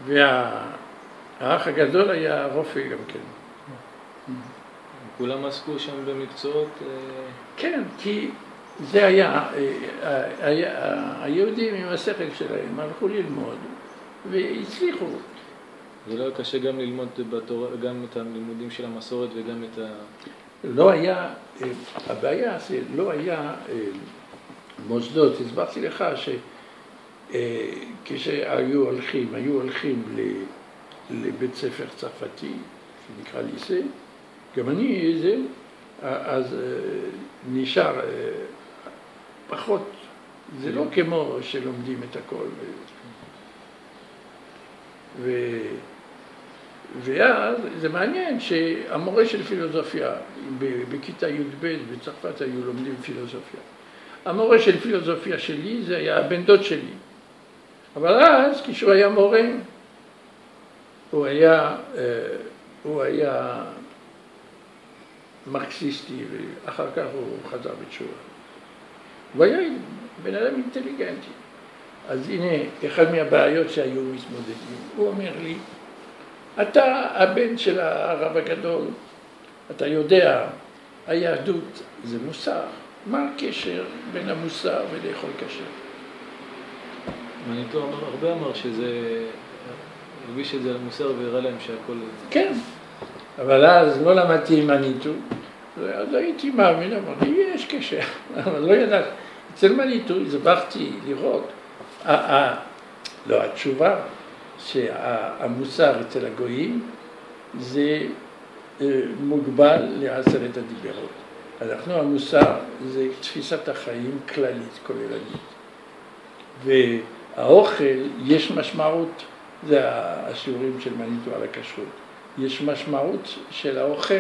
והאח הגדול היה רופא גם כן. כולם עסקו שם במקצועות? כן, כי זה היה, היהודים עם השכל שלהם הלכו ללמוד והצליחו. זה לא היה קשה גם ללמוד בתורה, גם את הלימודים של המסורת וגם את ה... לא היה, הבעיה זה לא היה מוסדות. הסברתי לך שכשהיו הולכים לבית ספר צרפתי, שנקרא ליסה, גם אני אז נשאר פחות, זה לא כמו שלומדים את הכל. ואז זה מעניין שהמורה של פילוסופיה, בכיתה י"ב בצרפת היו לומדים פילוסופיה. המורה של פילוסופיה שלי זה היה הבן דוד שלי. אבל אז כשהוא היה מורה, הוא היה מרקסיסטי, ואחר כך הוא חזר בתשובה. הוא היה בן אדם אינטליגנטי. אז הנה, אחד מהבעיות שהיו מתמודדים, הוא אומר לי, אתה הבן של הרב הגדול, אתה יודע, היהדות זה מוסר. מה הקשר בין המוסר ולאכול כשר? מניטו הרבה אמר שזה, הרגיש את זה למוסר והראה להם שהכל... כן, אבל אז לא למדתי עם מניטו, אז הייתי מאמין, אמרתי, יש קשר, אבל לא ידעתי. אצל מניטו הסברתי לראות, לא, התשובה שהמוסר אצל הגויים זה מוגבל לעשרת הדיברות. אנחנו המוסר זה תפיסת החיים כללית, כוללנית. והאוכל יש משמעות, זה השיעורים של מניטו על הכשרות, יש משמעות של האוכל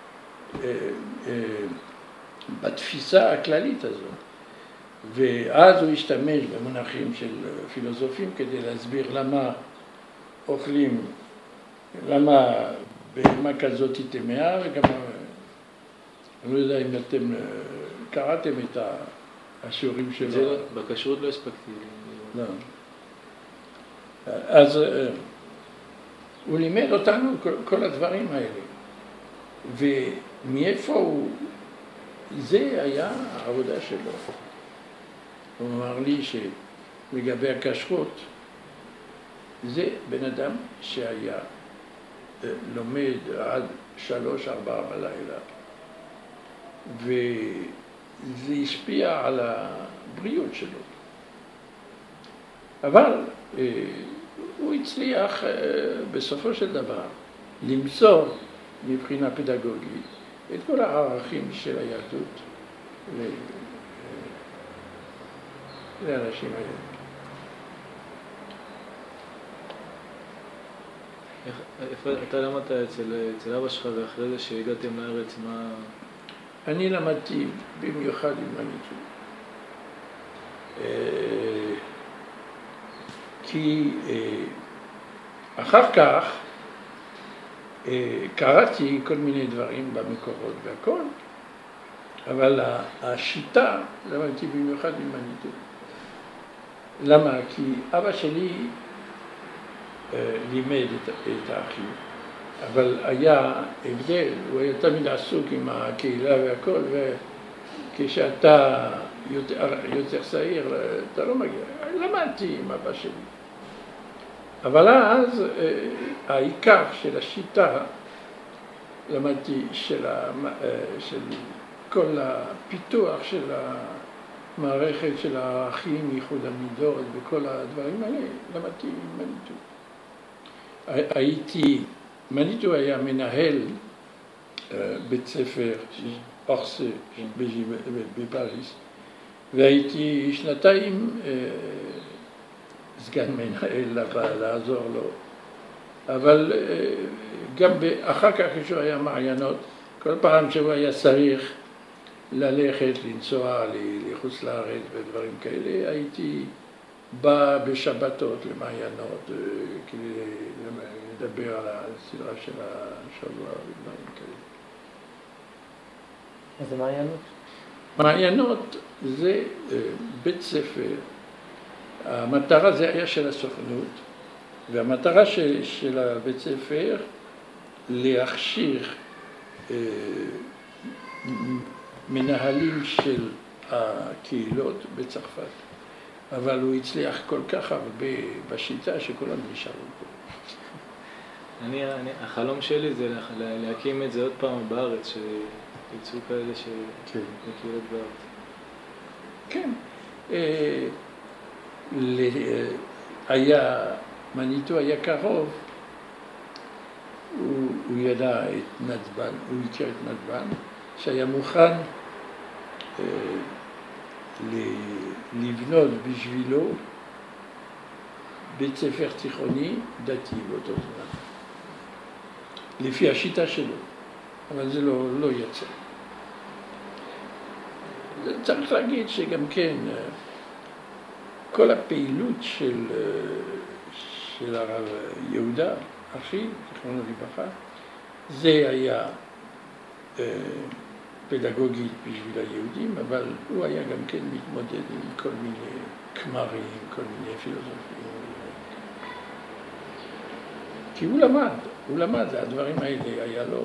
בתפיסה הכללית הזאת. ואז הוא השתמש במונחים של פילוסופים כדי להסביר למה אוכלים, למה בהמה כזאת היא טמאה, וגם, אני לא יודע אם אתם קראתם את השיעורים שלו. זה בכשרות לא הספקתי. לא. אז הוא לימד אותנו כל הדברים האלה. ומאיפה הוא, זה היה העבודה שלו. הוא אמר לי שלגבי הכשרות, זה בן אדם שהיה לומד עד 3-4 בלילה, וזה השפיע על הבריאות שלו. אבל הוא הצליח בסופו של דבר למצוא מבחינה פדגוגית את כל הערכים של היהדות לאנשים האלה. איפה אתה למדת אצל אבא שלך ואחרי זה שהגעתם לארץ, מה... אני למדתי במיוחד עם מניטו. כי אחר כך קראתי כל מיני דברים במקורות והכל, אבל השיטה למדתי במיוחד עם מניטו. למה? כי אבא שלי לימד את האחים, אבל היה הבדל, הוא היה תמיד עסוק עם הקהילה והכל, וכשאתה יותר צעיר, אתה לא מגיע. למדתי עם אבא שלי. אבל אז העיקר של השיטה, למדתי של כל הפיתוח של המערכת של הערכים, ייחוד המידות וכל הדברים האלה, למדתי עם מניטו. מניטו היה מנהל בית ספר אורסה בפריז, והייתי שנתיים סגן מנהל לעזור לו. אבל גם אחר כך כשהוא היה מעיינות, כל פעם שהוא היה צריך ללכת, לנסוע לחוץ לארץ ודברים כאלה, הייתי בא בשבתות למעיינות כדי לדבר על הסדרה של השבוע ודברים כאלה. איזה מעיינות? מעיינות זה בית ספר. המטרה זה היה של הסוכנות, והמטרה של הבית ספר להכשיר מנהלים של הקהילות בצרפת. אבל הוא הצליח כל כך הרבה בשיטה שכולם נשארו פה. החלום שלי זה להקים את זה עוד פעם בארץ, שיצאו כאלה לקהילות בארץ. כן. מניטו היה קרוב, הוא ידע את נדבן, הוא הכיר את נדבן, שהיה מוכן לבנות בשבילו בית ספר תיכוני דתי באותו זמן, לפי השיטה שלו, אבל זה לא יצא. צריך להגיד שגם כן, כל הפעילות של הרב יהודה, אחי, זיכרונו לברכה, זה היה פדגוגית בשביל היהודים, אבל הוא היה גם כן מתמודד עם כל מיני כמרים, כל מיני פילוסופים. כי הוא למד, הדברים האלה, היה לו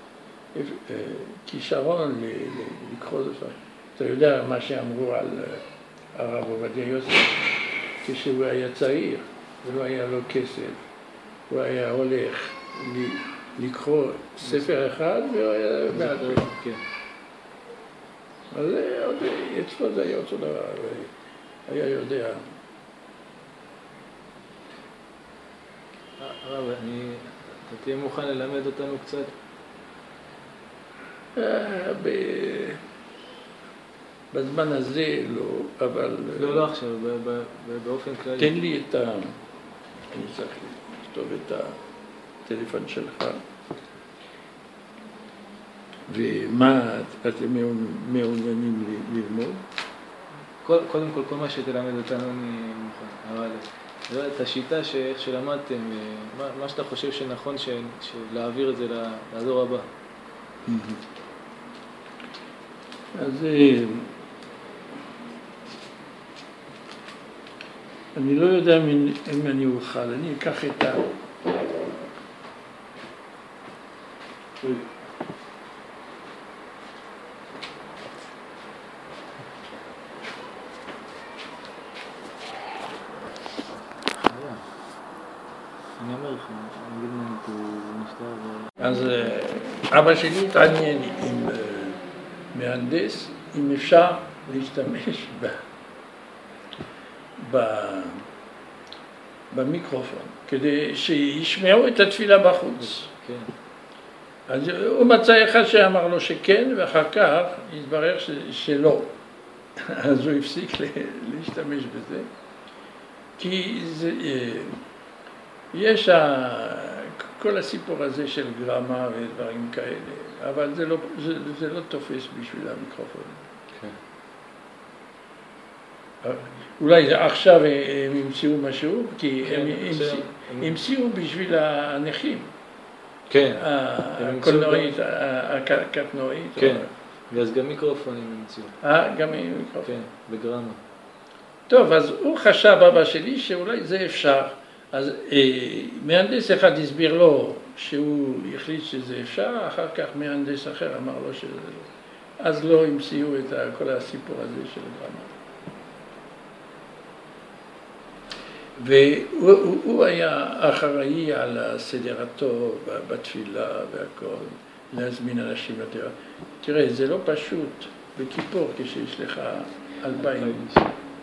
כישרון לקרוא זאת. אתה יודע מה שאמרו על הרב עובדיה יוסף, כשהוא היה צעיר, ולא היה לו כסף, הוא היה הולך לקרוא ספר אחד, והוא היה בעד. אז אצלו זה היה אותו דבר, היה יודע. הרב, אתה תהיה מוכן ללמד אותנו קצת? בזמן הזה לא, אבל... לא עכשיו, באופן כללי. תן לי את אני צריך לכתוב את הטלפון שלך. ומה אתם מעוניינים ללמוד? קודם כל מה שתלמד אותנו אני מוכן. אבל את השיטה שאיך שלמדתם, מה שאתה חושב שנכון להעביר את זה לדור הבא. אז אני לא יודע אם אני אוכל, אני אקח את אני אומר לך, אני אגיד להם פה נפטר אז אבא שלי התעניין עם מהנדס, אם אפשר להשתמש במיקרופון, כדי שישמעו את התפילה בחוץ. כן. אז הוא מצא אחד שאמר לו שכן, ואחר כך התברר שלא. אז הוא הפסיק להשתמש בזה. כי יש כל הסיפור הזה של גרמה ודברים כאלה, אבל זה לא תופס בשביל המיקרופון. כן. אולי עכשיו הם המציאו משהו, כי הם המציאו בשביל הנכים. כן. הקולנועית, הקטנועית. כן. ואז גם מיקרופונים המציאו. גם מיקרופון. כן, בגרמה. טוב, אז הוא חשב, אבא שלי, שאולי זה אפשר. אז מהנדס אחד הסביר לו שהוא החליט שזה אפשר, אחר כך מהנדס אחר אמר לו שזה לא. אז לא המציאו את כל הסיפור הזה של גרמה. והוא היה אחראי על הסדר הטוב בתפילה והכל, להזמין אנשים יותר. תראה, זה לא פשוט בכיפור כשיש לך 2,000 איש.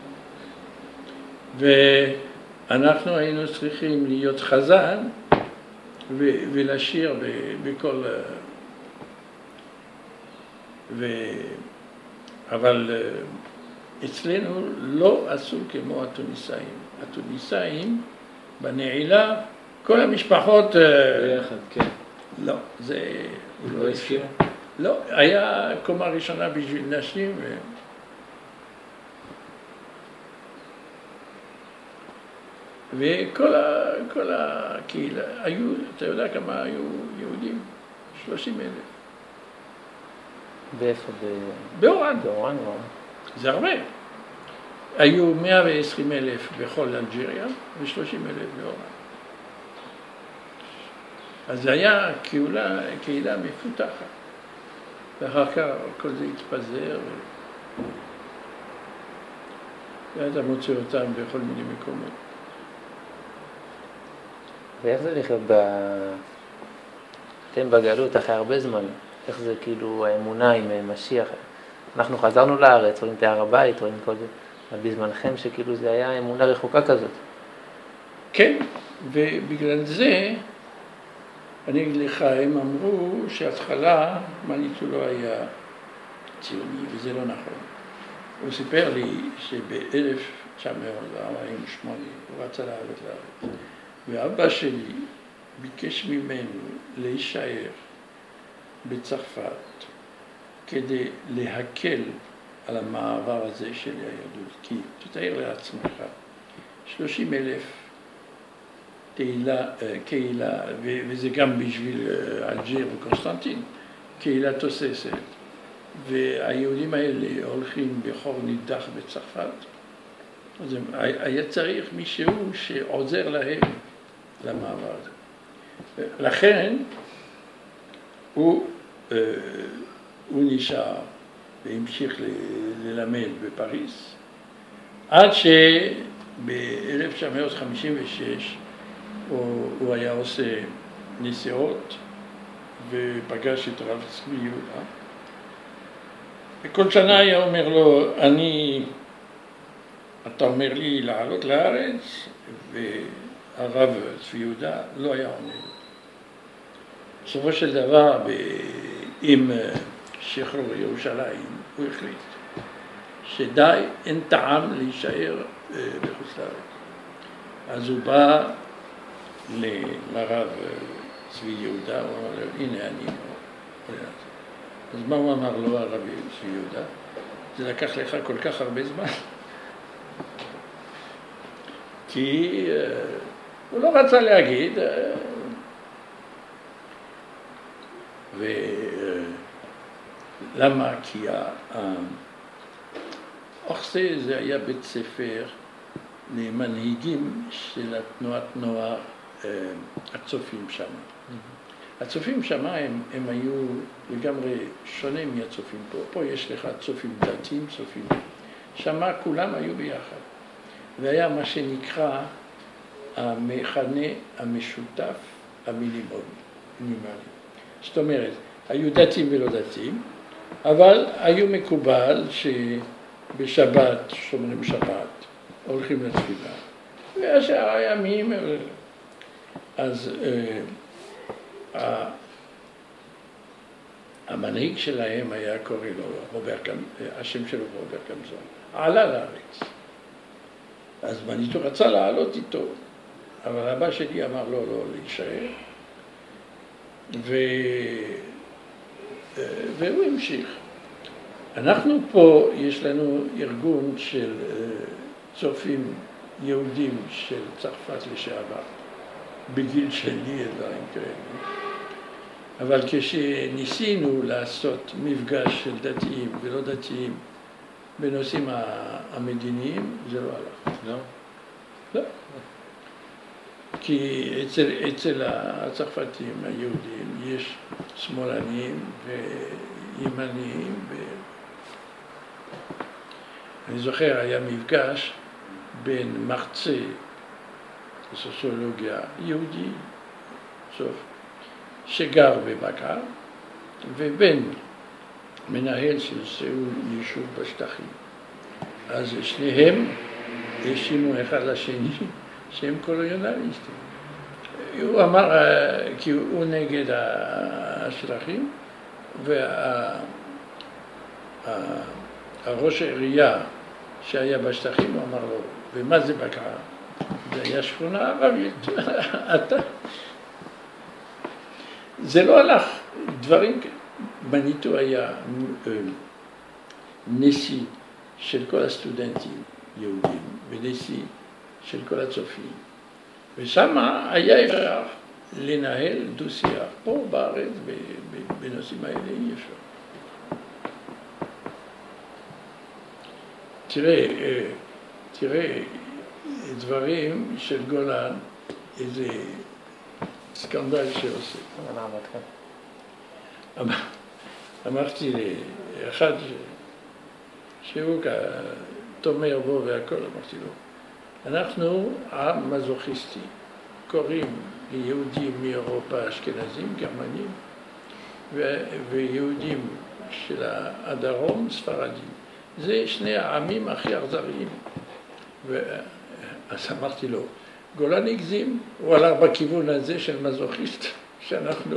ואנחנו היינו צריכים להיות חזן ולשיר בכל אבל אצלנו לא עשו כמו התוניסאים. התוניסאים בנעילה, כל המשפחות... ביחד, כן. לא, זה... לא הסכימו? לא, היה קומה ראשונה בשביל נשים. וכל הקהילה, היו, אתה יודע כמה היו יהודים? 30,000. ואיפה? באורן. באורן. זה הרבה. היו 120,000 בכל אלג'יריה ו30,000 באורן. אז זה היה קהילה מפותחת. ואחר כך כל זה התפזר. ואתה מוצא אותם בכל מיני מקומות. ואיך זה לחיות אתם בגלות אחרי הרבה זמן? איך זה כאילו האמונה עם משיח? אנחנו חזרנו לארץ, רואים את הר הבית, רואים כל זה, אבל בזמנכם שכאילו זה היה אמונה רחוקה כזאת. כן, ובגלל זה, אני אגיד לך, הם אמרו שההתחלה, מניטו לא היה ציוני, וזה לא נכון. הוא סיפר לי שב-1948 הוא רצה לעלות לארץ, ואבא שלי ביקש ממנו להישאר בצרפת כדי להקל על המעבר הזה של היהדות. כי תתאר לעצמך, 30,000 קהילה, וזה גם בשביל אלג'יר וקונסטנטין, קהילה תוססת, והיהודים האלה הולכים בחור נידח בצרפת, אז היה צריך מישהו שעוזר להם למעבר הזה. לכן הוא נשאר והמשיך ללמד בפריז, עד שב-1956 הוא היה עושה נסיעות ופגש את הרב צבי יהודה. וכל שנה היה אומר לו, אתה אומר לי לעלות לארץ, והרב צבי יהודה לא היה עונה לו. בסופו של דבר, עם שחרור ירושלים, הוא החליט שדי, אין טעם להישאר בחוץ לארץ. אז הוא בא לרב צבי יהודה, הוא אמר לו, הנה אני. אז מה הוא אמר לו, הרב צבי יהודה? זה לקח לך כל כך הרבה זמן. כי הוא לא רצה להגיד, ולמה? כי אוכסה זה היה בית ספר למנהיגים של התנועת נוער הצופים שם. הצופים שם הם היו לגמרי שונה מהצופים פה. פה יש לך צופים דתיים, צופים. שם כולם היו ביחד. והיה מה שנקרא המכנה המשותף המינימלי. זאת אומרת, היו דתיים ולא דתיים, אבל היו מקובל שבשבת שומרים שבת, הולכים לתפילה. והשאר הימים, אז המנהיג שלהם היה קורא לו, השם שלו רוברט גמזון, עלה לארץ. אז מניטו רצה לעלות איתו, אבל אבא שלי אמר לו לא להישאר, והוא המשיך. אנחנו פה, יש לנו ארגון של צופים יהודים של צרפת לשעבר, בגיל שלי, דברים כאלה. אבל כשניסינו לעשות מפגש של דתיים ולא דתיים בנושאים המדיניים, זה לא הלך. לא? לא. כי אצל הצרפתים היהודים יש שמאלנים וימניים. אני זוכר, היה מפגש בין מרצה סוציולוגיה יהודי, שגר בבקר, ובין מנהל של סיעוד יישוב בשטחים. אז שניהם האשימו אחד לשני שהם קולוניאליסטים. הוא אמר, כי הוא נגד השטחים, הראש העירייה שהיה בשטחים, הוא אמר לו, ומה זה בקעה? זה היה שכונה ערבית. זה לא הלך, דברים, מניטו היה נשיא של כל הסטודנטים יהודים, ונשיא של כל הצופים. ושם היה אפשר לנהל דו-שיח. פה בארץ, בנושאים האלה אי אפשר. תראה דברים של גולן, איזה סקנדל שעושה. אמרתי לאחד שהוא תומר בו והכל, אמרתי לו, אנחנו עם מזוכיסטי, קוראים ליהודים מאירופה אשכנזים, גרמנים, ויהודים של הדרום ספרדים. זה שני העמים הכי אכזריים. אז אמרתי לו, גולן הגזים, הוא הלך בכיוון הזה של מזוכיסט, שאנחנו...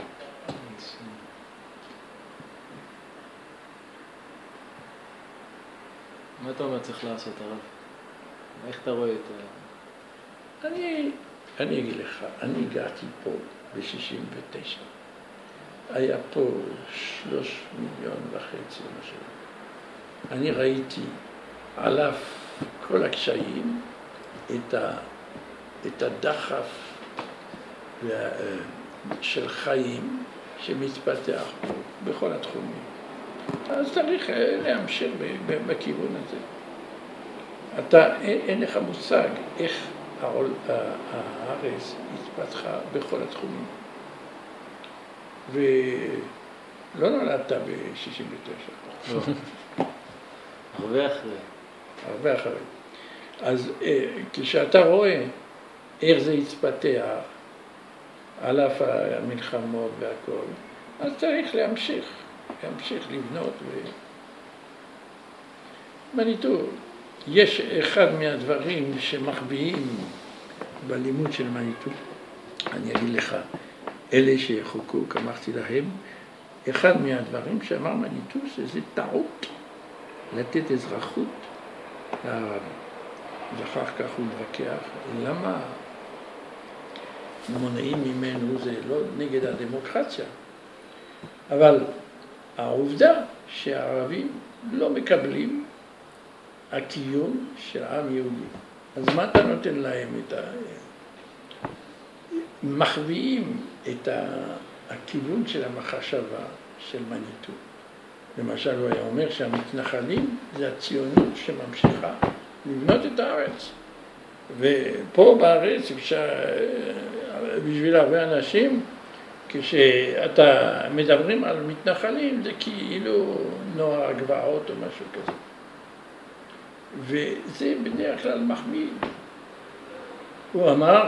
מה אתה אומר צריך לעשות, הרב? איך אתה רואה את... אני אגיד לך, אני הגעתי פה ב-69. היה פה 3.5 מיליון משהו. אני ראיתי על אף כל הקשיים את הדחף של חיים שמתפתח פה בכל התחומים. אז צריך להמשיך בכיוון הזה. אין לך מושג איך הארץ התפתחה בכל התחומים. ולא נולדת ב-69. הרבה אחרי. הרבה אחרי. אז כשאתה רואה איך זה התפתח, על אף המלחמות והכל, אז צריך להמשיך לבנות. מניטו, יש אחד מהדברים שמחביאים בלימוד של מניטו, אני אגיד לך, אלה שחוקו, אמרתי להם, אחד מהדברים שאמר מניטו שזה טעות לתת אזרחות לערבים. ואחר כך הוא מתווכח, למה מונעים ממנו, זה לא נגד הדמוקרטיה, אבל העובדה שהערבים לא מקבלים הקיום של עם יהודי. אז מה אתה נותן להם מחביאים את הכיוון של המחשבה של מניטו. למשל הוא היה אומר שהמתנחלים זה הציונות שממשיכה לבנות את הארץ. ופה בארץ אפשר, בשביל הרבה אנשים, כשאתה מדברים על מתנחלים זה כאילו נוער הגבעות או משהו כזה. וזה בדרך כלל מחמיא. הוא אמר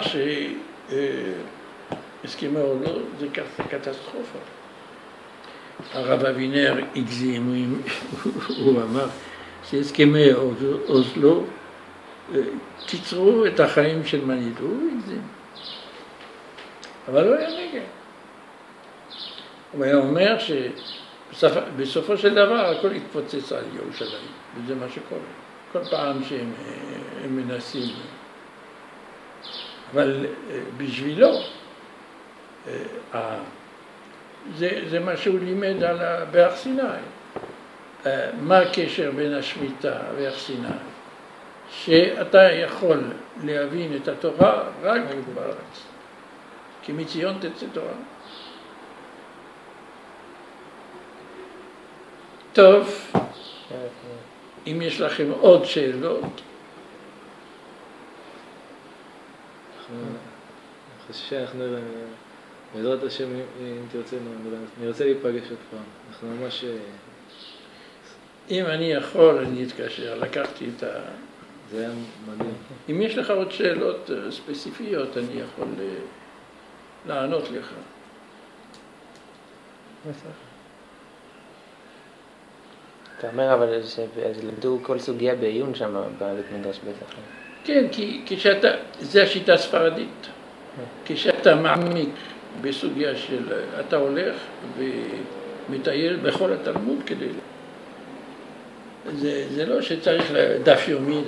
שהסכמי אוסלו זה קטסטרופה. הרב אבינר הגזים, הוא אמר שהסכמי אוסלו קיצרו את החיים של מניטו, הוא הגזים. אבל הוא היה נגד. הוא היה אומר שבסופו של דבר הכל התפוצץ על ירושלים, וזה מה שקורה. כל פעם שהם מנסים. אבל בשבילו, זה מה שהוא לימד בהר סיני. מה הקשר בין השמיטה והר סיני? שאתה יכול להבין את התורה רק בארץ. כי מציון תצא תורה. טוב, אם יש לכם עוד שאלות. אנחנו בעזרת השם, אם תרצה, נרצה להיפגש עוד פעם. אנחנו ממש... אם אני יכול, אני אתקשר. לקחתי את זה היה מדהים. אם יש לך עוד שאלות ספציפיות, אני יכול לענות לך. אתה אומר אבל למדו כל סוגיה בעיון שם בבית מדרש בטח. כן, כי כשאתה, זה השיטה הספרדית. כשאתה מעמיק בסוגיה של, אתה הולך ומטייל בכל התלמוד כדי זה לא שצריך דף יומי.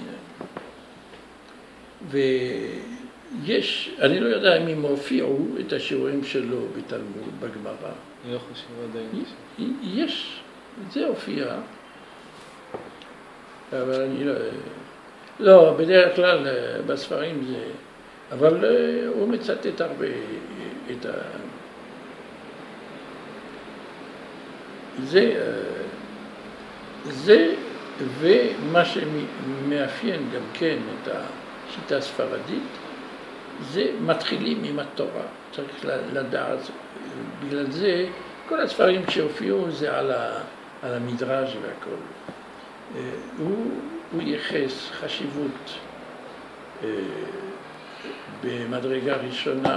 ויש, אני לא יודע אם הם הופיעו את השיעורים שלו בתלמוד, בגמרא. אני לא חושב עדיין. יש, זה הופיע, אבל אני לא, בדרך כלל בספרים זה, אבל הוא מצטט הרבה את זה ומה שמאפיין גם כן את השיטה הספרדית, זה מתחילים עם התורה, צריך לדעת, בגלל זה כל הספרים שהופיעו זה על המדרש והכל. הוא ייחס חשיבות במדרגה ראשונה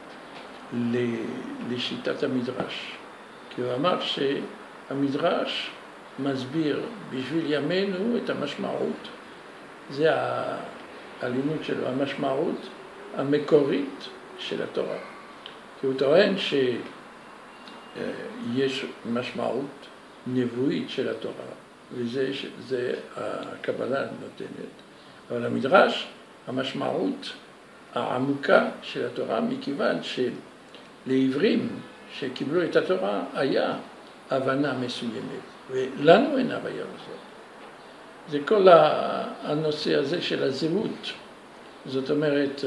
לשיטת המדרש, כי הוא אמר שהמדרש מסביר בשביל ימינו את המשמעות, זה הלימוד שלו, המשמעות המקורית של התורה. כי הוא טוען שיש משמעות נבואית של התורה, וזה הקבלה נותנת. אבל המדרש, המשמעות העמוקה של התורה, מכיוון שלעברים שקיבלו את התורה היה הבנה מסוימת, ולנו אין הבעיה הזאת. זה כל הנושא הזה של הזהות. זאת אומרת,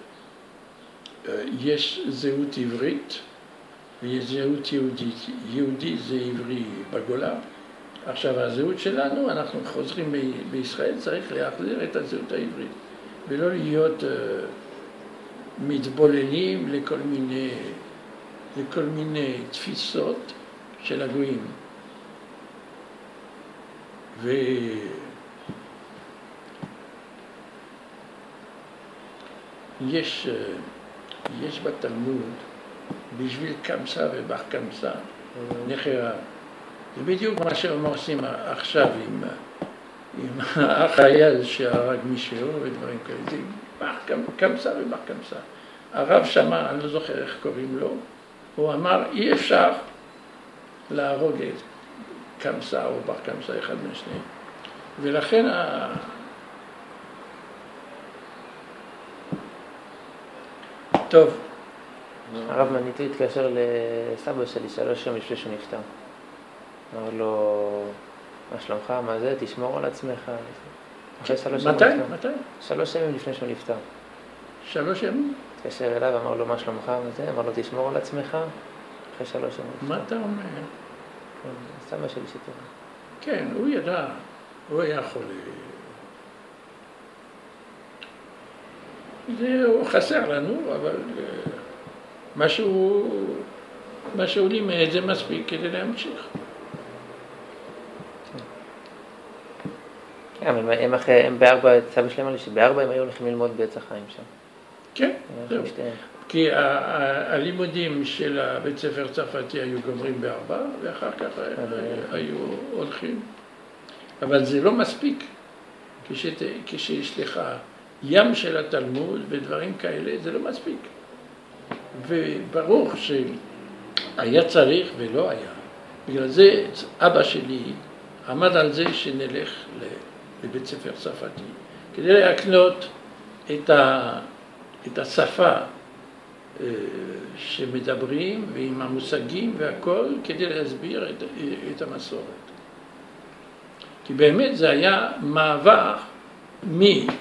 יש זהות עברית ויש זהות יהודית. יהודי זה עברי בגולה. עכשיו, הזהות שלנו, אנחנו חוזרים בישראל, צריך להחזיר את הזהות העברית, ולא להיות מתבוללים לכל מיני תפיסות של הגויים. יש בתלמוד בשביל קמסה ובר קמסה, נחרה. זה בדיוק מה שהם עושים עכשיו עם החייל שהרג מישהו ודברים כאלה. זה קמסה ובר קמסה. הרב שמע, אני לא זוכר איך קוראים לו, הוא אמר אי אפשר להרוג את קמסה או בר קמסה אחד משני. ולכן טוב. הרב מניטו התקשר לסבא שלי 3 יום לפני שהוא נפטר. אמר לו, מה שלומך, מה זה, תשמור על עצמך. מתי? 3 ימים לפני שהוא נפטר. 3 ימים? התקשר אליו, אמר לו, מה שלומך, מה זה, אמר לו, תשמור על עצמך. אחרי 3 ימים. מה אתה אומר? סבא שלי סיפר. כן, הוא ידע, הוא היה חולה. זה חסר לנו, אבל מה שהוא לימד זה מספיק כדי להמשיך. כן, הם בארבע, סבא שלהם אמר לי שבארבע הם היו הולכים ללמוד בעץ החיים שם. כן, זהו. כי הלימודים של הבית ספר צרפתי היו גומרים ב4, ואחר כך היו הולכים. אבל זה לא מספיק. כשיש לך ים של התלמוד ודברים כאלה, זה לא מספיק. וברור שהיה צריך ולא היה. בגלל זה אבא שלי עמד על זה שנלך לבית ספר צרפתי, כדי להקנות את השפה שמדברים ועם המושגים והכל, כדי להסביר את המסורת. כי באמת זה היה מעבר מיהדות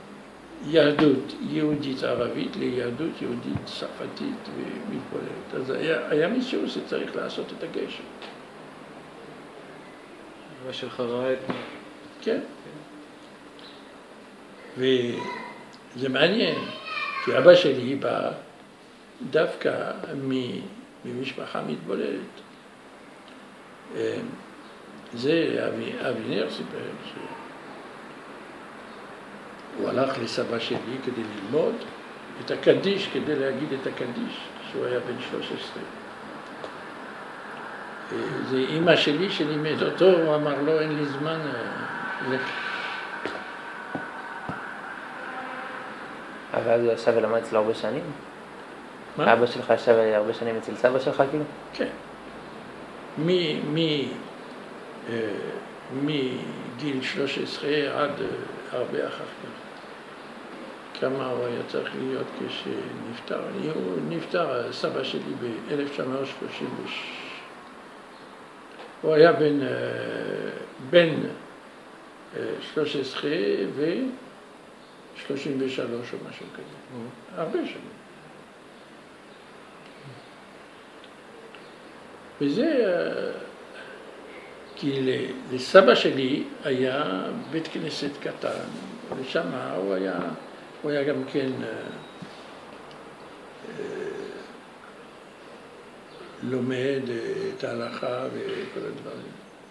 יהודית ערבית ליהדות יהודית צרפתית ומתבוללת. אז היה מישהו שצריך לעשות את הגשר. מה שלך ראה את... כן. וזה מעניין, כי אבא שלי בא דווקא ממשפחה מתבוללת. זה אבינר סיפר שהוא הלך לסבא שלי כדי ללמוד את הקדיש, כדי להגיד את הקדיש, שהוא היה בן 13. זה אמא שלי שלימד אותו, הוא אמר לו, אין לי זמן אבל אז הוא ישב ולמד אצלו הרבה שנים? מה? אבא שלך ישב הרבה שנים אצל סבא שלך כאילו? כן. מגיל 13 עד הרבה אחר כך. כמה הוא היה צריך להיות כשנפטר. הוא נפטר, סבא שלי, ב-1936. הוא היה בין 13 ו-33 או משהו כזה. הרבה שנים. וזה, כי לסבא שלי היה בית כנסת קטן, ושם הוא היה גם כן לומד את ההלכה וכל הדברים.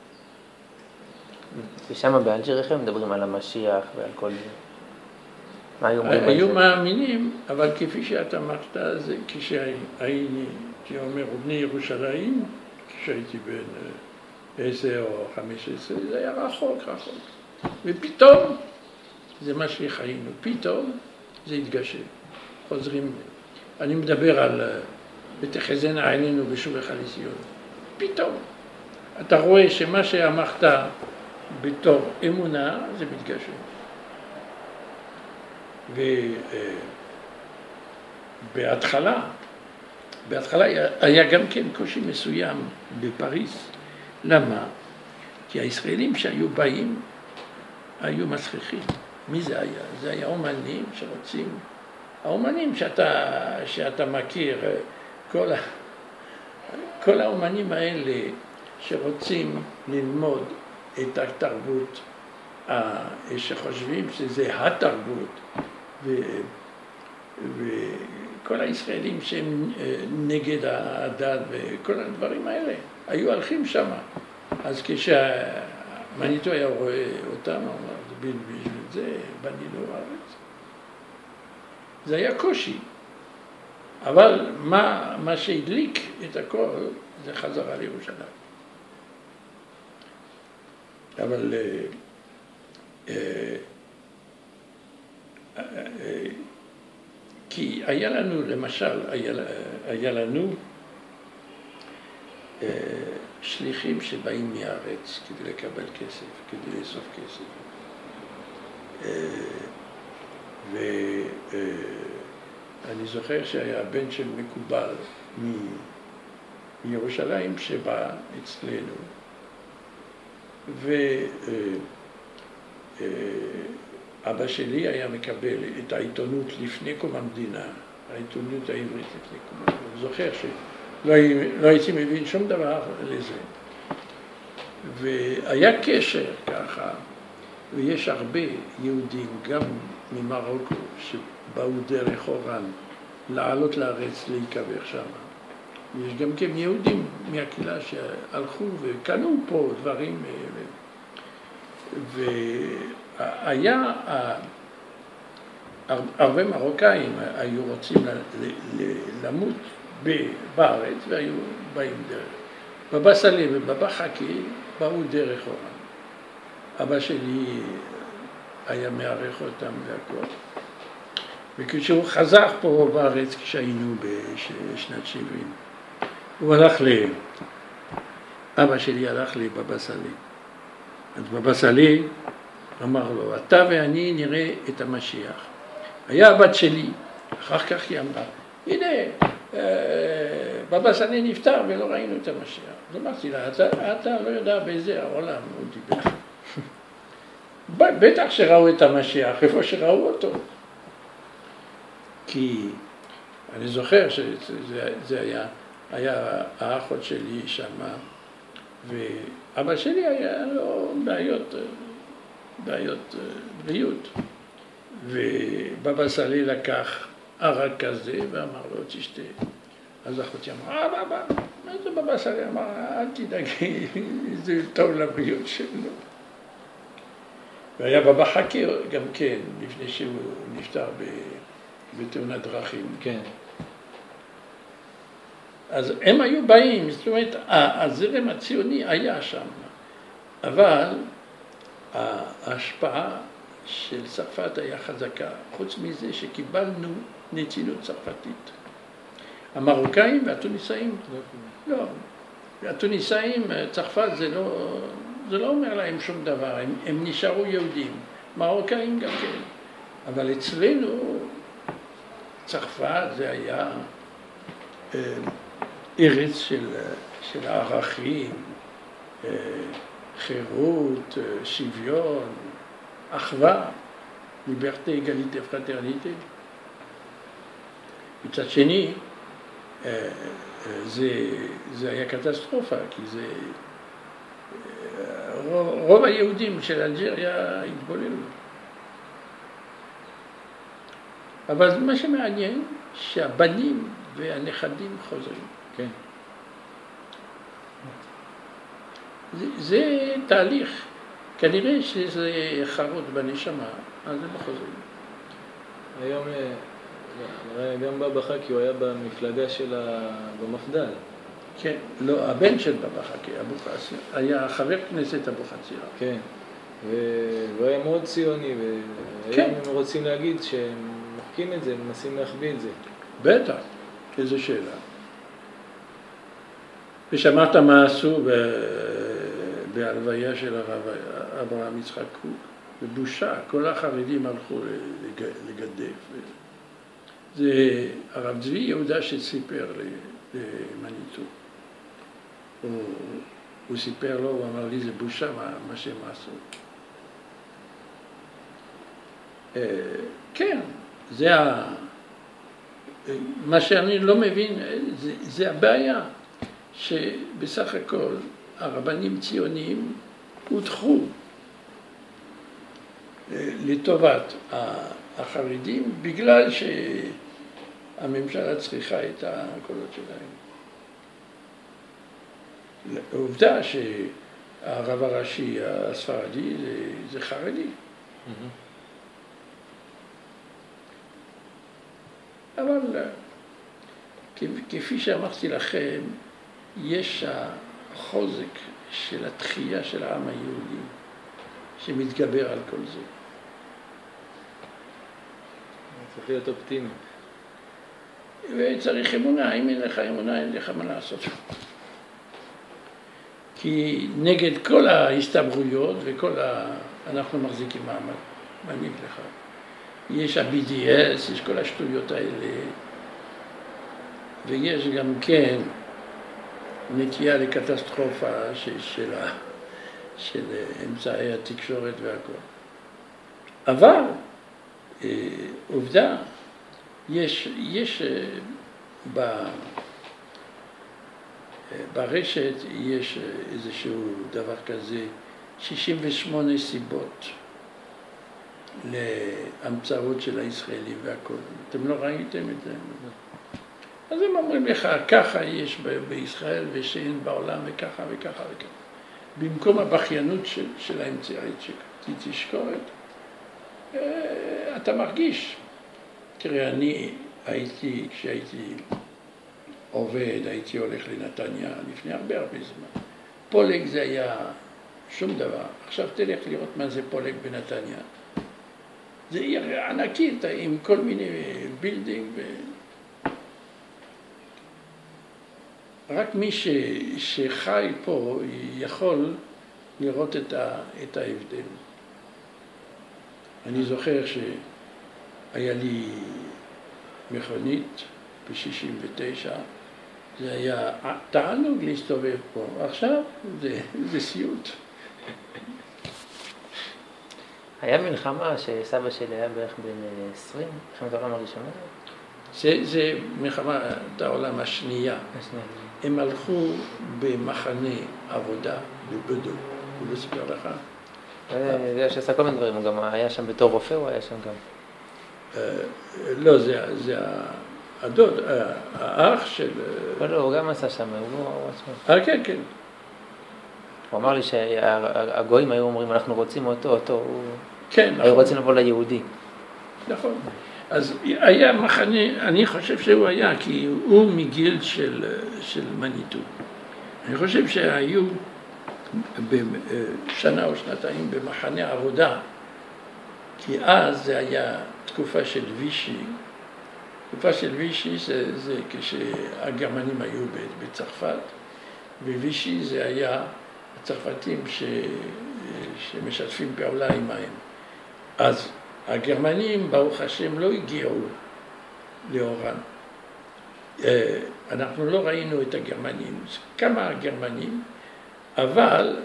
ושם באלג'יר איך הם מדברים על המשיח ועל כל זה? מה היו אומרים על זה? היו מאמינים, אבל כפי שאת אמרת, זה כשהייתי אומר בני ירושלים, כשהייתי בן 10 או 15, זה היה רחוק. ופתאום, זה מה שחיינו, פתאום זה התגשם, חוזרים. אני מדבר על ותחזינה עינינו בשובך לציון. פתאום, אתה רואה שמה שאמרת בתור אמונה, זה מתגשם. ובהתחלה היה גם כן קושי מסוים בפריז. למה? כי הישראלים שהיו באים היו מצליחים. מי זה היה? זה היה אומנים שרוצים, האומנים שאתה מכיר, כל האומנים האלה שרוצים ללמוד את התרבות, שחושבים שזה התרבות, וכל הישראלים שהם נגד הדת וכל הדברים האלה, היו הולכים שם. אז כשמניטו היה רואה אותם, הוא אמר, בשביל זה בנינו הארץ. זה היה קושי. אבל מה שהדליק את הכל, זה חזרה לירושלים. אבל כי היה לנו, למשל, היה לנו שליחים שבאים מהארץ כדי לקבל כסף, כדי לאסוף כסף. ואני זוכר שהיה בן של מקובל מירושלים שבא אצלנו, ואבא שלי היה מקבל את העיתונות לפני קום המדינה, העיתונות העברית לפני קום המדינה. אני זוכר שלא הייתי מבין שום דבר לזה. והיה קשר ככה, ויש הרבה יהודים, גם ממרוקו, שבאו דרך אורן, לעלות לארץ להיקבר שם. יש גם כן יהודים מהקהילה שהלכו וקנו פה דברים. והיה, הרבה מרוקאים היו רוצים למות בארץ והיו באים דרך. בבא סאלי ובבא חכי באו דרך אורן. אבא שלי היה מערך אותם והכל. וכשהוא חזר פה בארץ, כשהיינו בשנת 70, הוא הלך אבא שלי הלך לבבא סאלי. אז בבא סאלי אמר לו, אתה ואני נראה את המשיח. היה הבת שלי, אחר כך היא אמרה, הנה, בבא סאלי נפטר ולא ראינו את המשיח. אז אמרתי לה, אתה לא יודע באיזה העולם הוא דיבר. בטח שראו את המשיח, איפה שראו אותו. כי אני זוכר שזה היה האחות שלי שמה, ואבא שלי היה לו בעיות בריאות. ובבא סאלי לקח ערק כזה ואמר לו, תשתה. אז אחותי אמרה, בבא, מה זה בבא סאלי? אמר, אל תדאגי, זה טוב לבריאות שלו. והיה בבא חכי גם כן, לפני שהוא נפטר בתאונת דרכים. כן. אז הם היו באים, זאת אומרת, הזרם הציוני היה שם, אבל ההשפעה של צרפת היה חזקה, חוץ מזה שקיבלנו נתינות צרפתית. המרוקאים והתוניסאים, לא. התוניסאים, צרפת זה לא אומר להם שום דבר, הם נשארו יהודים, מרוקאים גם כן. אבל אצלנו, צרפת זה היה ארץ של ערכים, חירות, שוויון, אחווה, ליברטה, אגליטה, פרטרניטה. מצד שני, זה היה קטסטרופה, כי זה רוב היהודים של אלג'יריה התבוללו. אבל מה שמעניין, שהבנים והנכדים חוזרים. כן. זה תהליך, כנראה שזה חרוט בנשמה, אז הם חוזרים. היום, גם בבא חאקי הוא היה במפלגה במפד"ל. כן, לא, הבן של בבא חאקי, אבו חצירא, היה חבר כנסת אבו חצירא. כן, והוא היה מאוד ציוני, והיום הם רוצים להגיד שהם מוחקים את זה, הם מנסים להחביא את זה. בטח, איזו שאלה. ושמעת מה עשו בהלוויה של הרב אברהם יצחק קוק? בבושה, כל החרדים הלכו לגדף. זה הרב צבי יהודה שסיפר למניטו. הוא סיפר לו, הוא אמר לי, זה בושה מה שהם עשו. כן, מה שאני לא מבין, זה הבעיה, שבסך הכל הרבנים ציוניים הודחו לטובת החרדים, בגלל שהממשלה צריכה את הקולות שלהם. העובדה שהרב הראשי הספרדי זה חרדי. אבל כפי שאמרתי לכם, יש החוזק של התחייה של העם היהודי שמתגבר על כל זה. צריך להיות אופטימי. וצריך אמונה, אם אין לך אמונה, אין לך מה לעשות. כי נגד כל ההסתברויות אנחנו מחזיקים מעמד, מה אני אגיד לך? יש ה-BDS, יש כל השטויות האלה, ויש גם כן נטייה לקטסטרופה של אמצעי התקשורת והכל. אבל עובדה, יש ברשת יש איזשהו דבר כזה, 68 סיבות להמצאות של הישראלים והכל. אתם לא ראיתם את זה? אז הם אומרים לך, ככה יש בישראל ושאין בעולם וככה וככה וככה. במקום הבכיינות של האמצעי תשקורת, אתה מרגיש. תראה, כשהייתי עובד, הייתי הולך לנתניה לפני הרבה זמן. פולג זה היה שום דבר. עכשיו תלך לראות מה זה פולג בנתניה. זה עיר ענקית עם כל מיני בילדינג. רק מי שחי פה יכול לראות את ההבדל. אני זוכר שהיה לי מכונית ב-69, זה היה תענוג להסתובב פה. עכשיו זה סיוט. היה מלחמה שסבא שלי היה בערך בן 20, מלחמת העולם הראשונה? זה מלחמת העולם השנייה. הם הלכו במחנה עבודה בבדו, הוא לא סיפר לך? זה שעשה כל מיני דברים, הוא גם היה שם בתור רופא, הוא היה שם גם? לא, זה הדוד, האח של... לא, הוא גם עשה שם, הוא עצמו. כן, כן. הוא אמר לי שהגויים היו אומרים, אנחנו רוצים אותו, כן, נכון. היו רוצים לבוא ליהודי. נכון. אז היה מחנה, אני חושב שהוא היה, כי הוא מגיל של מניטו. אני חושב שהיו בשנה או שנתיים במחנה עבודה, כי אז זה היה תקופה של וישי. תקופה של וישי זה כשהגרמנים היו בצרפת, ווישי זה היה הצרפתים שמשתפים פעולה עמהם. אז הגרמנים, ברוך השם, לא הגיעו לאורן. אנחנו לא ראינו את הגרמנים, כמה גרמנים, אבל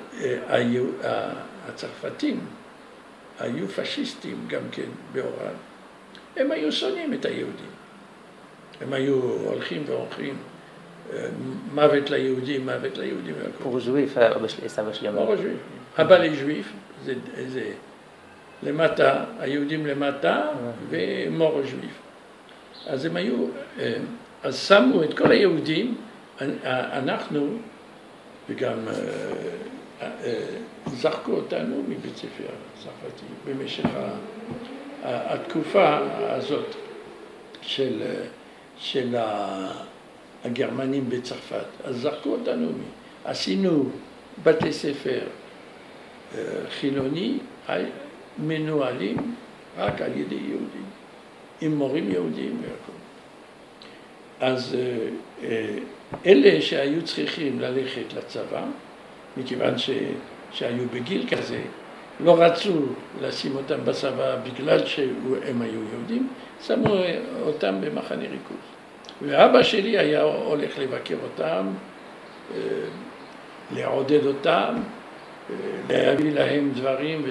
הצרפתים היו פשיסטים גם כן באורן. הם היו שונאים את היהודים. הם היו הולכים ואומרים, מוות ליהודים, מוות ליהודים. פור ז'וויף, אבא שלי, סבא שלי אמר. פור ז'וויף. אבא לז'וויף, זה למטה, היהודים למטה, ומור ז'וויף. אז הם היו, אז שמו את כל היהודים, אנחנו, וגם זרקו אותנו מבית ספר צרפתי, במשך התקופה הזאת של הגרמנים בצרפת. אז זרקו אותנו, עשינו בתי ספר חילוני, מנוהלים רק על ידי יהודים, עם מורים יהודים והכל. אז אלה שהיו צריכים ללכת לצבא, מכיוון שהיו בגיל כזה, לא רצו לשים אותם בצבא בגלל שהם היו יהודים, שמו אותם במחנה ריכוז. ואבא שלי היה הולך לבקר אותם, לעודד אותם, להביא להם דברים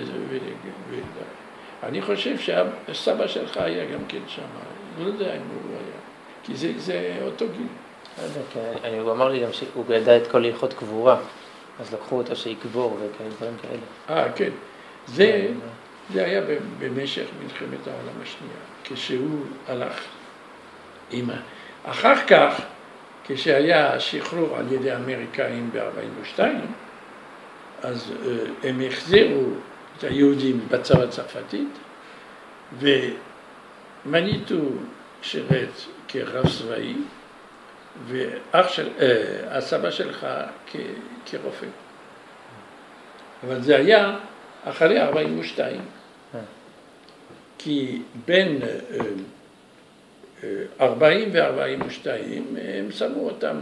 אני חושב שהסבא שלך היה גם כן שם, לא יודע אם הוא היה, כי זה אותו גיל. הוא אמר לי גם שהוא ידע את כל הלכות קבורה, אז לקחו אותו שיקבור ודברים כאלה. כן. זה היה במשך מלחמת העולם השנייה, כשהוא הלך עם... אחר כך, כשהיה שחרור על ידי האמריקאים ב-42, אז הם החזירו את היהודים בצבא הצרפתית, ומניטו שירת כרב צבאי, והסבא שלך כרופא. אבל זה היה אחרי 42, כי בין 40 ו-42 הם שמו אותם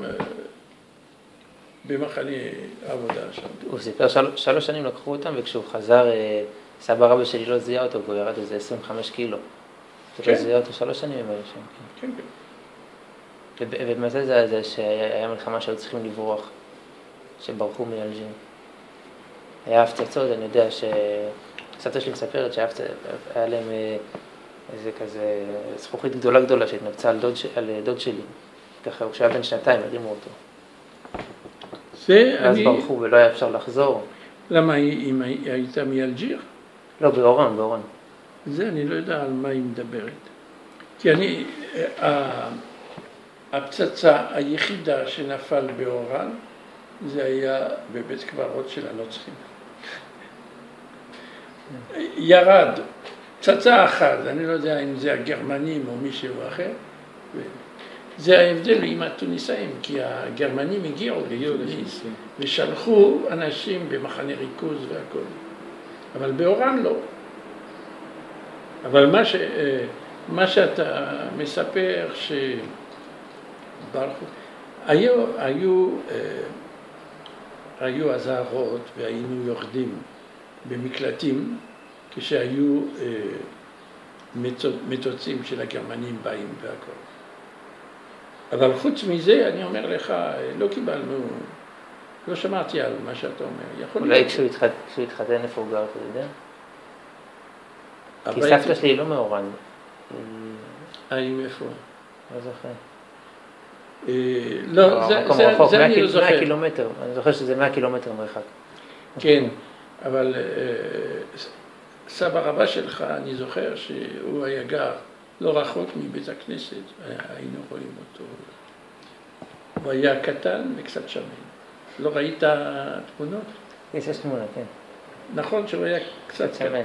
במחנה עבודה שם. הוא סיפר 3 שנים לקחו אותם, וכשהוא חזר, סבא רבא שלי לא זיהה אותו, והוא ירד איזה 25 קילו. הוא לא זיהה אותו 3 שנים הם היו שם. כן, כן. ומתי זה שהיה מלחמה שהיו צריכים לברוח, שברחו מאלג'יר. היה הפצצות, אני יודע סבתא שלי מספרת שהיה להם איזה כזה זכוכית גדולה שהתנפצה על דוד שלי. ככה, כשהיה בן 2 הרימו אותו. ואז ברחו ולא היה אפשר לחזור. למה, אם הייתה מאלג'יר? לא, באורן. זה אני לא יודע על מה היא מדברת. כי הפצצה היחידה שנפל באורן, זה היה בבית קברות של הנוצרים. ירד פצצה אחת, אני לא יודע אם זה הגרמנים או מישהו אחר. זה ההבדל עם התוניסאים, כי הגרמנים הגיעו לתוניס ושלחו אנשים במחנה ריכוז והכל. אבל באורן לא. אבל מה שאתה מספר שברחו, היו אזהרות והיינו יורדים במקלטים כשהיו מטוסים של הגרמנים באים והכל. אבל חוץ מזה, אני אומר לך, לא קיבלנו, לא שמעתי על מה שאתה אומר. אולי כשהוא התחתן איפה הוא גר, אתה יודע? כי סבתא שלי היא לא מאורן. האם איפה? לא זוכר. לא, זה אני לא זוכר. 100 קילומטר, אני זוכר שזה 100 קילומטר מרחק. כן, אבל סבא רבא שלך, אני זוכר שהוא היה גר לא רחוק מבית הכנסת, היינו רואים אותו. הוא היה קטן וקצת שמן. לא ראית תמונות? יש תמונה, כן. נכון שהוא היה קצת שמן.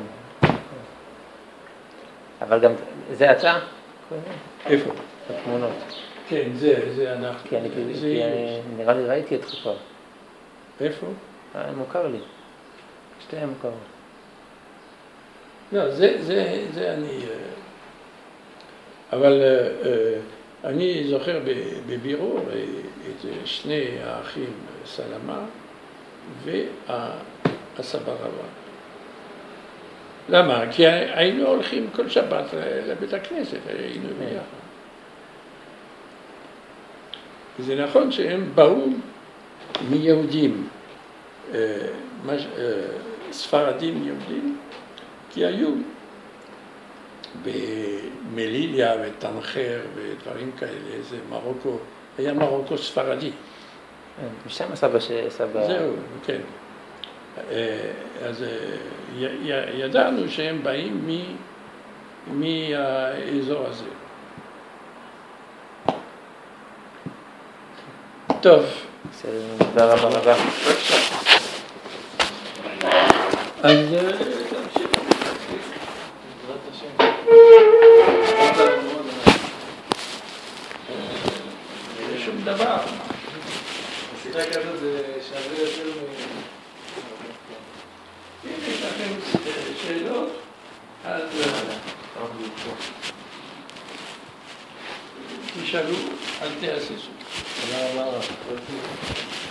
אבל גם, זה אתה? איפה? התמונות. כן, זה אנחנו. כי נראה לי ראיתי אותך כבר. איפה? מוכר לי. שתיהם מוכר. לא, זה אני... אבל אני זוכר בבירור את שני האחים סלמה והסבא רבא. למה? כי היינו הולכים כל שבת לבית הכנסת, היינו ביחד. וזה נכון שהם באו מיהודים, ספרדים יהודים, כי היו במליליה ותנחר ודברים כאלה, זה מרוקו, היה מרוקו ספרדי. משם סבא. זהו, כן. אז ידענו שהם באים מהאזור הזה. טוב. תודה רבה. אז שום דבר. השיחה כזאת זה שווה יותר אם יש לכם שאלות, אז תשאלו, אל תהססו. תודה רבה.